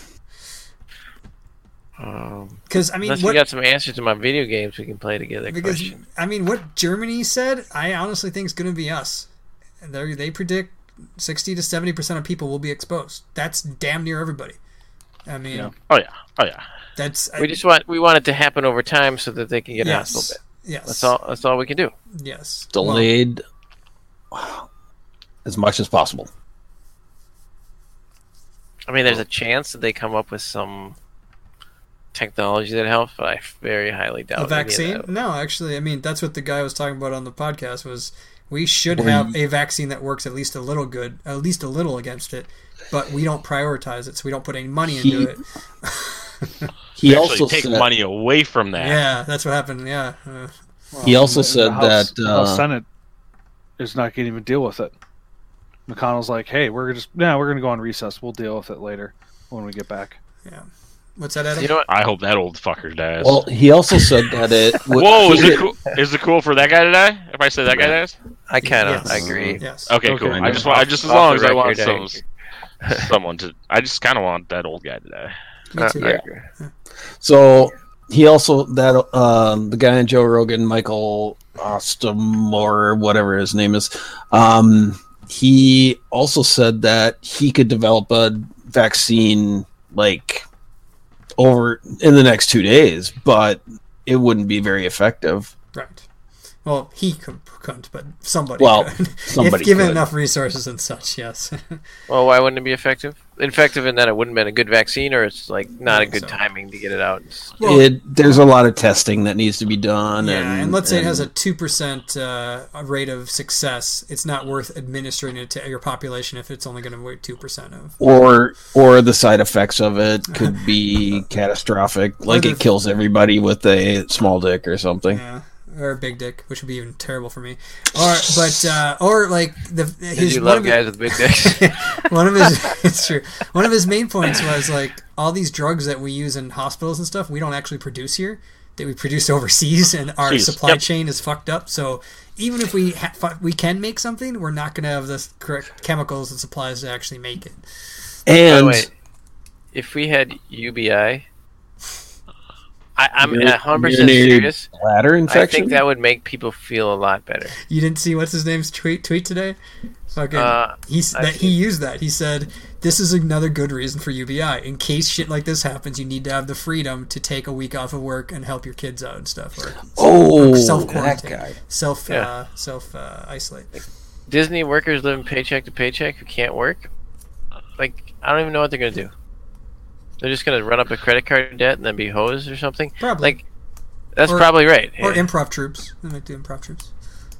Um, Because I mean, unless what? you got some answers to my video games we can play together. Because Question. I mean, what Germany said, I honestly think is going to be us. They they predict sixty to seventy percent of people will be exposed. That's damn near everybody. I mean, Yeah. Oh yeah. Oh yeah. that's We just want we want it to happen over time so that they can get out a little yes, bit. yes, That's all. That's all we can do. Yes, Delayed as much as possible. I mean, there's a chance that they come up with some technology that helps, but I very highly doubt Well, a any of vaccine? that. No, actually, I mean that's what the guy was talking about on the podcast. Was we should Well, have a vaccine that works at least a little good, at least a little against it, but we don't prioritize it, so we don't put any money into He- it. He Actually, also take said, money away from that. Yeah, that's what happened. Yeah. Uh, He also the- said the House, that, the House uh, Senate is not going to even deal with it. McConnell's like, "Hey, we're just yeah, we're going to go on recess. We'll deal with it later when we get back." yeah. What's that, Adam? You know what? I hope that old fucker dies. Well, he also said that it. would- Whoa, he is it could- cool? Is it cool for that guy to die? If I say that guy dies? I kind of Yes. I agree. Yes. Okay, Okay. cool. I just Off- want, I just as off long the as I want record, some, someone to. I just kind of want that old guy to die. Me Uh, too. I agree. So he also that um, the guy in Joe Rogan, Michael Ostom or whatever his name is, um, he also said that he could develop a vaccine like over in the next two days, but it wouldn't be very effective. Right. Well, he could, couldn't, but somebody Well, could. somebody if given could. enough resources and such, yes. Well, why wouldn't it be effective? Effective in that it wouldn't have been a good vaccine, or it's like not I a think good so. timing to get it out. Well, it there's a lot of testing that needs to be done, yeah, and, and, let's say it has a and- two percent uh, rate of success. It's not worth administering it to your population if it's only going to wait two percent of. or or the side effects of it could be catastrophic, like the- it kills everybody with a small dick or something. Yeah. Or a big dick, which would be even terrible for me. Or, but, uh, or like the Did his you one love of guys with big dicks? one of his it's true. One of his main points was like all these drugs that we use in hospitals and stuff we don't actually produce here, that we produce overseas, and our Jeez. supply Yep. chain is fucked up. So even if we ha- fu- we can make something, we're not going to have the correct chemicals and supplies to actually make it. By the And way, if we had U B I, I, I'm Uri- one hundred percent urinary serious. bladder I infection. think that would make people feel a lot better. You didn't see what's his name's tweet tweet today? Fucking, Uh, he's I've that he seen- used that. He said, "This is another good reason for U B I. In case shit like this happens, you need to have the freedom to take a week off of work and help your kids out and stuff, or oh, self that quarantine, guy. self Yeah. uh, self uh, isolate." Disney workers living paycheck to paycheck who can't work. Like, I don't even know what they're gonna do. They're just gonna run up a credit card debt and then be hosed or something. Probably. Like, that's Or- probably right. Or Yeah. improv troops. They might do improv troops.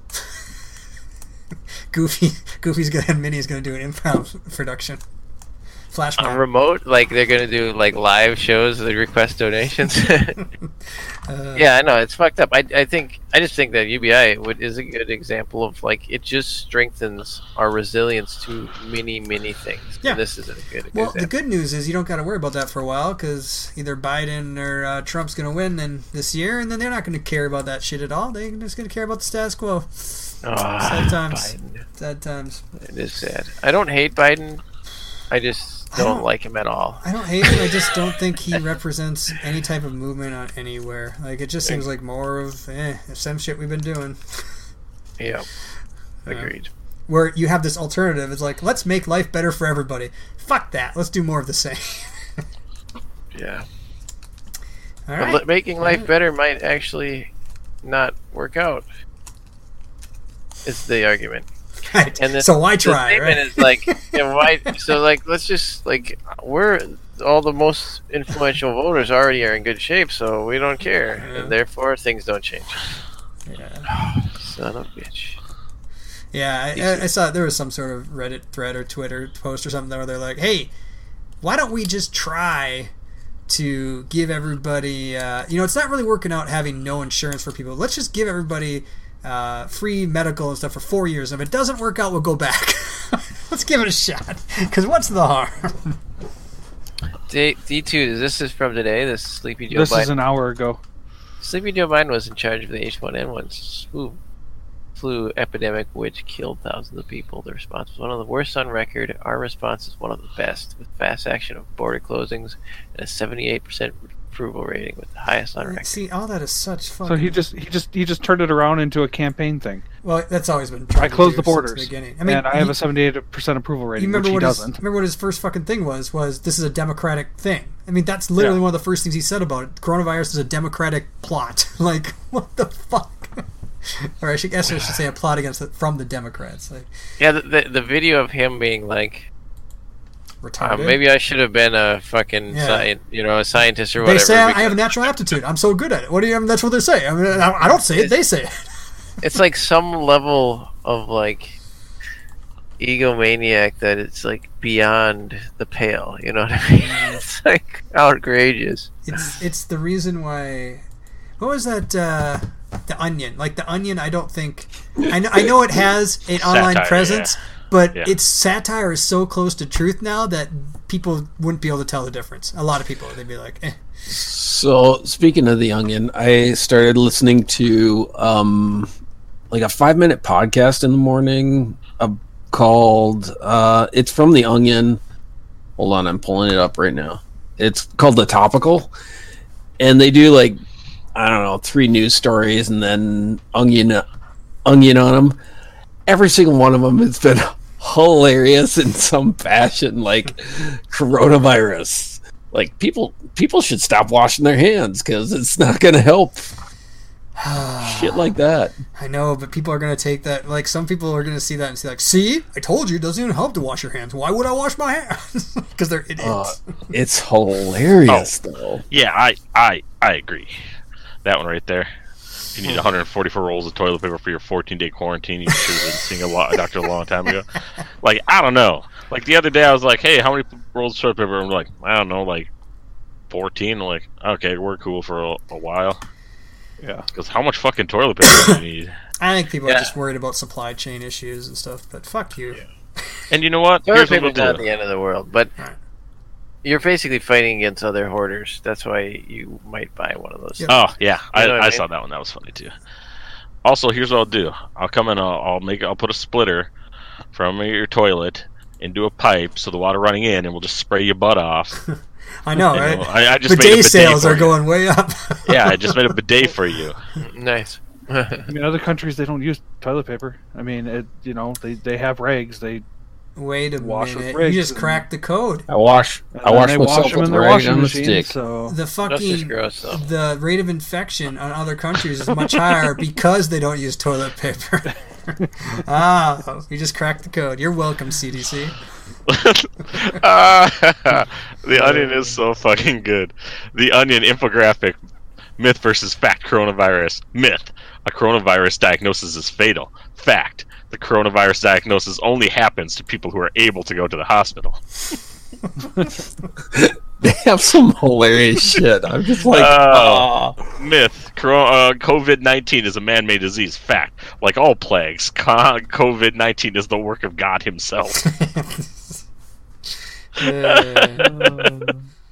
Goofy, Goofy's gonna and Minnie's gonna do an improv production. Flash On mob. remote, like they're gonna do like live shows. They request donations. Uh, Yeah, I know it's fucked up. I, I think I just think that U B I would, is a good example of like it just strengthens our resilience to many many things. Yeah. And this is a good Well, the example. good news is you don't got to worry about that for a while because either Biden or uh, Trump's going to win then this year, and then they're not going to care about that shit at all. They're just going to care about the status quo. Ah, Sad times. Biden. Sad times. It is sad. I don't hate Biden. I just I don't, don't- like him at all. I don't hate him. I just don't think he represents any type of movement on anywhere. Like it just seems like more of eh, same shit we've been doing. Yeah, Yeah. agreed. Where you have this alternative, it's like let's make life better for everybody. Fuck that. Let's do more of the same. Yeah, All but right. li- making life better might actually not work out. Is the argument. Right. And the, so why the try? statement Right? is like, you know, why? So like, let's just like we're all the most influential voters already are in good shape, so we don't care, Yeah. and therefore things don't change. Yeah. Son of a bitch. Yeah, I, I, I saw there was some sort of Reddit thread or Twitter post or something where they're like, "Hey, why don't we just try to give everybody? Uh, you know, it's not really working out having no insurance for people. Let's just give everybody uh, free medical and stuff for four years. And if it doesn't work out, we'll go back. Let's give it a shot. Because what's the harm?" D two. This is from today. This Sleepy Joe This Biden. is an hour ago. Sleepy Joe Biden was in charge of the H one N one flu, flu epidemic, which killed thousands of people. The response was one of the worst on record. Our response is one of the best, with fast action of border closings and a seventy-eight percent approval rating, with the highest on record. See, all that is such fucking. So he just he just he just turned it around into a campaign thing. well, that's always been. tried I to closed do the since borders, the beginning. I mean, and I have he- a seventy-eight percent approval You rating, which remember he what his, doesn't. remember what his first fucking thing was? Was this is a democratic thing? I mean, that's literally Yeah. one of the first things he said about it. Coronavirus is a democratic plot. Like, what the fuck? Or I should guess I should say a plot against it from the Democrats. Like, Yeah, the, the the video of him being like, uh, retarded. maybe I should have been a fucking Yeah. sci- you know, a scientist or they whatever. say I, I because have a natural aptitude. I'm so good at it. What do you? I mean, that's what they say. I mean, I, I don't say it. They say it. it's like some level of like egomaniac that it's like beyond the pale. You know what I mean? It's like outrageous. It's it's the reason why. What was that? Uh, the Onion. Like the Onion. I don't think. I know. I know it has an online Satire, presence, yeah. but Yeah. its satire is so close to truth now that people wouldn't be able to tell the difference. A lot of people, they'd be like, eh. So speaking of the Onion, I started listening to um, like a five minute podcast in the morning uh, called uh, it's from the Onion. Hold on, I'm pulling it up right now. It's called The Topical, and they do like I don't know three news stories and then onion onion on them. Every single one of them has been hilarious in some fashion, like coronavirus. Like people, people should stop washing their hands because it's not going to help. Shit like that. I know, but people are going to take that. Like, some people are going to see that and say, like, see, I told you, it doesn't even help to wash your hands. Why would I wash my hands? Because they're idiots. Uh, it's hilarious, though. Yeah, I, I, I agree. That one right there. You need one hundred forty-four rolls of toilet paper for your fourteen day quarantine. You should have been seeing a, lo- a doctor a long time ago. Like, I don't know. Like, the other day I was like, hey, how many rolls of toilet paper? I'm like, I don't know, like fourteen. I'm like, okay, we're cool for a, a while. Yeah. Because how much fucking toilet paper do you need? I think people are Yeah. just worried about supply chain issues and stuff, but fuck you. And you know what? Toilet Here's what we'll paper's not do. the end of the world, but Right. you're basically fighting against other hoarders. That's why you might buy one of those. Yeah. Oh yeah, I, You know what I I saw mean? that one. That was funny too. Also, here's what I'll do. I'll come in. I'll, I'll make. I'll put a splitter from your toilet into a pipe, so the water running in, and we'll just spray your butt off, I know, You right? know, I, I just made a bidet bidet sales for are you. going way up. Yeah, I just made a bidet for you. Nice. I mean, other countries they don't use toilet paper. I mean, it you know they, they have rags. They Wait a Wash with minute. rigs You just and- cracked the code. I wash. and I then wash they myself wash them with in their rag washing on the machine. stick. So The That's just fucking gross, though. the rate of infection on other countries is much higher because they don't use toilet paper. Ah, you just cracked the code. You're welcome, C D C. Ah, the Onion is so fucking good. The Onion infographic: myth versus fact. Coronavirus myth: a coronavirus diagnosis is fatal. Fact: the coronavirus diagnosis only happens to people who are able to go to the hospital. They have some hilarious shit. I'm just like, Oh. ah. Myth: Coro- uh, COVID nineteen is a man-made disease. Fact: like all plagues, COVID nineteen is the work of God Himself. Uh,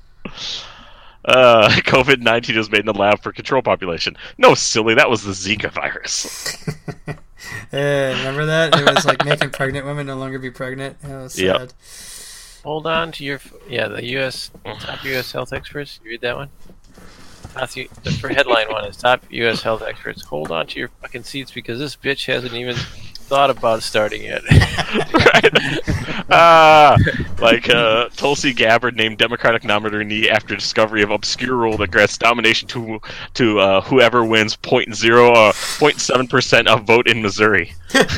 Uh, COVID nineteen was made in the lab for control population. No, silly, that was the Zika virus. uh, remember that? It was like making pregnant women no longer be pregnant. It was sad. Yep. Hold on to your yeah the U S top U S health experts. You read that one? That's the the for headline one is top U S health experts. Hold on to your fucking seats because this bitch hasn't even thought about starting yet. Ah, like uh, Tulsi Gabbard named Democratic nominee after discovery of obscure rule that grants domination to to uh, whoever wins point zero uh, point seven percent of vote in Missouri.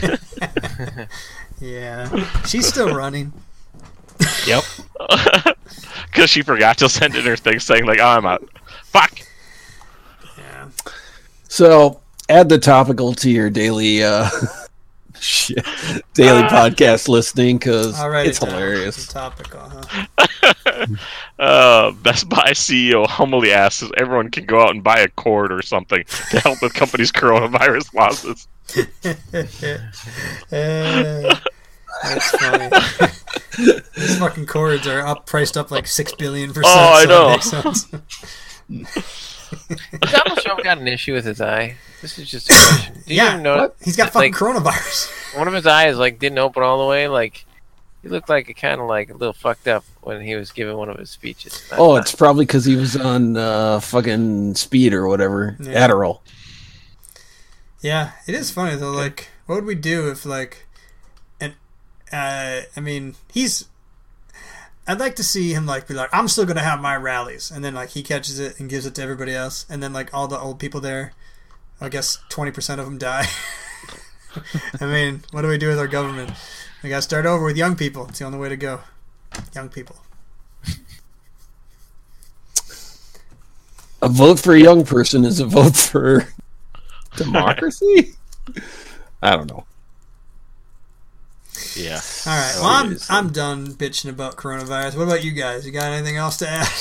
Yeah, she's still running. Yep. Because she forgot to send in her thing saying like, "Oh, I'm out." Fuck. Yeah. So add the topical to your daily uh, shit, daily podcast listening because All right, it's hilarious. It's topical, huh? Uh, Best Buy C E O humbly asks if everyone can go out and buy a cord or something to help with company's coronavirus losses. Uh, that's funny. These fucking cords are up, priced up like six billion percent. Oh, I so know. It makes sense. Has Donald Trump got an issue with his eye? This is just a question. Do you Yeah, even know what? He's got fucking Like- coronavirus. one of his eyes like didn't open all the way? Like he looked like it kind of like a little fucked up when he was giving one of his speeches. I Oh, thought- it's probably because he was on uh, fucking speed or whatever. Yeah. Adderall. Yeah, it is funny though. Like, what would we do if like, and uh, I mean, he's. I'd like to see him like be like, I'm still gonna have my rallies, and then like he catches it and gives it to everybody else, and then like all the old people there, I guess twenty percent of them die. I mean, what do we do with our government? We gotta start over with young people. It's the only way to go. Young people. A vote for a young person is a vote for democracy? I don't know. Yeah. All right. Well, I'm I'm done bitching about coronavirus. What about you guys? You got anything else to add?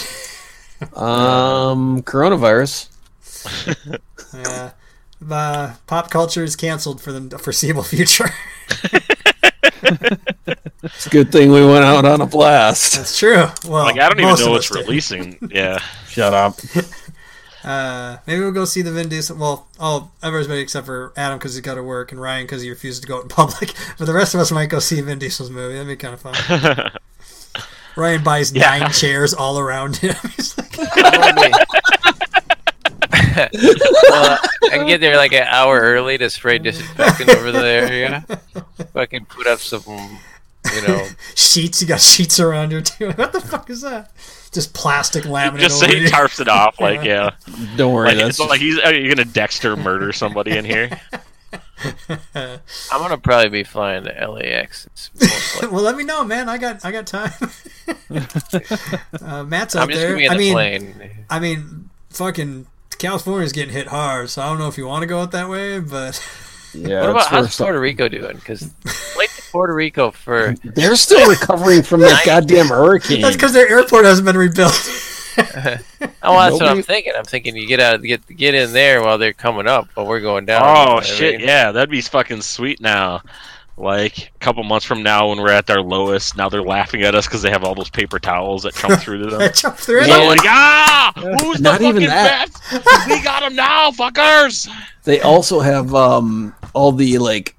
Um, coronavirus. Yeah. Uh, pop culture is canceled for the foreseeable future. It's a good thing we went out on a blast. That's true. Well, Like I don't even most know of what's us did. releasing. Yeah. Shut up. Uh, maybe we'll go see the Vin Diesel. Well, oh, everybody except for Adam because he's got to work, and Ryan because he refuses to go out in public. But the rest of us might go see Vin Diesel's movie. That'd be kind of fun. Ryan buys Yeah. nine chairs all around him. He's like, well, I can get there like an hour early to spray disinfectant over the area. Fucking put up some, you know. sheets. You got sheets around you too. What the fuck is that? Just plastic laminate. Just over say he you. tarps it off. Like yeah. Don't worry. Like, that's it's like he's are you gonna Dexter murder somebody in here? I'm gonna probably be flying to L A X. It's most likely. Well, let me know, man. I got I got time. uh, Matt's out I'm just there. gonna be in I the mean, plane. I mean, fucking California's getting hit hard, so I don't know if you want to go out that way, but yeah. What about it's how's worse. Puerto Rico doing? Because flight to Puerto Rico for They're still recovering from that goddamn hurricane. that's because their airport hasn't been rebuilt. oh, that's what Nobody- I'm thinking. I'm thinking you get out, get get in there while they're coming up, while we're going down. Oh You know what I shit, mean? yeah, that'd be fucking sweet now. Like a couple months from now, when we're at our lowest, now they're laughing at us because they have all those paper towels that come through to I them. jumped through So it. I'm like, ah, who's the Not fucking even that. best? We got him now, fuckers. They also have um all the like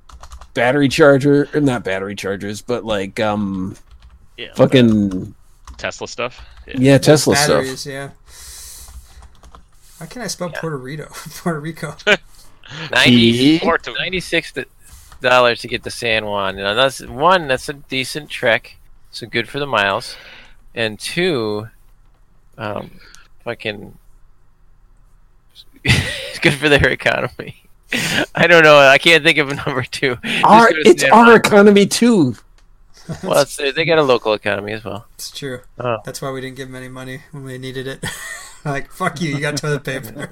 battery charger, or not battery chargers, but like um Yeah, fucking Tesla stuff. Yeah, Tesla Batteries, stuff. yeah. How can I spell Puerto Rico? Puerto Rico. ninety, Or to- ninety-six dollars to get to San Juan. Now that's one. That's a decent trek, so good for the miles, and two, um, fucking, it's good for their economy. I don't know. I can't think of a number two. Our, Just go to it's San our Juan. economy too. Well, it's, they got a local economy as well. It's true. Oh. That's why we didn't give them any money when we needed it. Like, fuck you, you got toilet paper.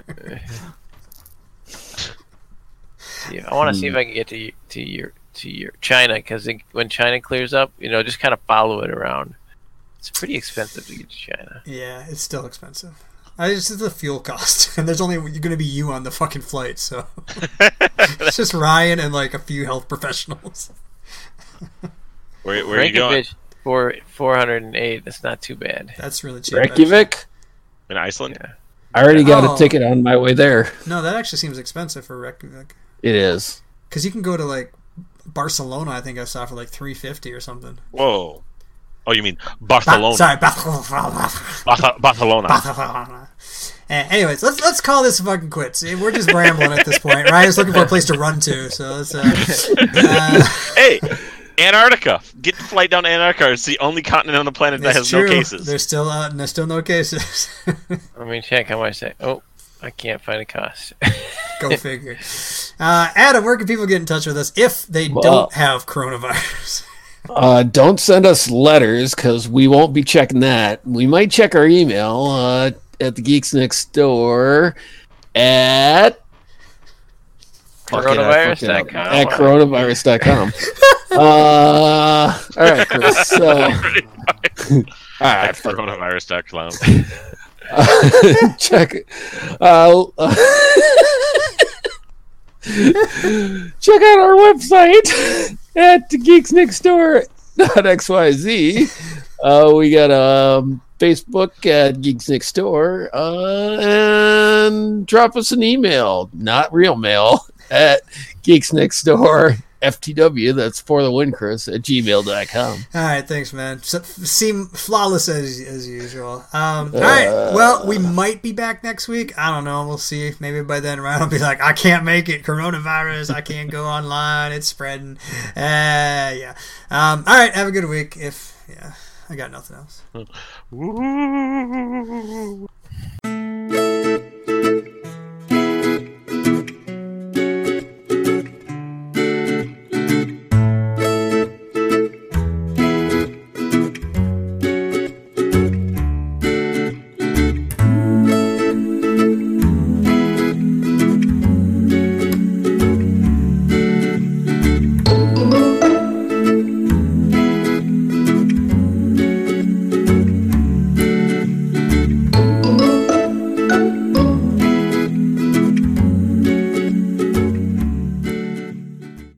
Yeah, I want to see if I can get to to your to your China, because when China clears up, you know, just kind of follow it around. It's pretty expensive to get to China. Yeah, it's still expensive. I just it's the fuel cost, and there's only going to be you on the fucking flight, so it's just Ryan and like a few health professionals. Where, where are you going? Reykjavik, four four hundred and eight. That's not too bad. That's really cheap. Reykjavik. In Iceland? Yeah. I already got Oh. a ticket on my way there. actually. No, that actually seems expensive for Reykjavik. It is. Because you can go to like Barcelona. I think I saw for like three fifty or something. Whoa. Oh, you mean Ba- Barcelona? sorry, Barcelona. Barca- Barcelona. Barcelona. Uh, anyways, let's let's call this fucking quits. We're just rambling at this point. Ryan's looking for a place to run to, so let's. Uh, uh, Hey, Antarctica. Get the flight down to Antarctica. It's the only continent on the planet that it's has true. no cases. There's still uh, there's still no cases. Let me check how much. That, oh, I can't find a cost. Go figure. Uh, Adam, where can people get in touch with us if they Well- don't have coronavirus? Uh, don't send us letters because we won't be checking that. We might check our email uh, at the Geeks Next Door at Coronavirus Fuck it, I dot fucked it com. up. At coronavirus dot com. uh, all right, Chris. So, all right, At coronavirus dot com. uh, check it. Uh, check out our website at the geeks next door dot x y z. Uh, we got um, Facebook at Geeks Next Door, uh, and drop us an email, not real mail, at Geeks Next Door F T W. That's for the win, Chris at gmail dot com. All right, thanks, man. So, seem flawless as as usual. Um, all right, well, we might be back next week. I don't know. We'll see. Maybe by then, Ryan will be like, "I can't make it. Coronavirus. I can't go online. It's spreading." Uh, yeah. Um, all right. Have a good week. If yeah, I got nothing else. Ooh.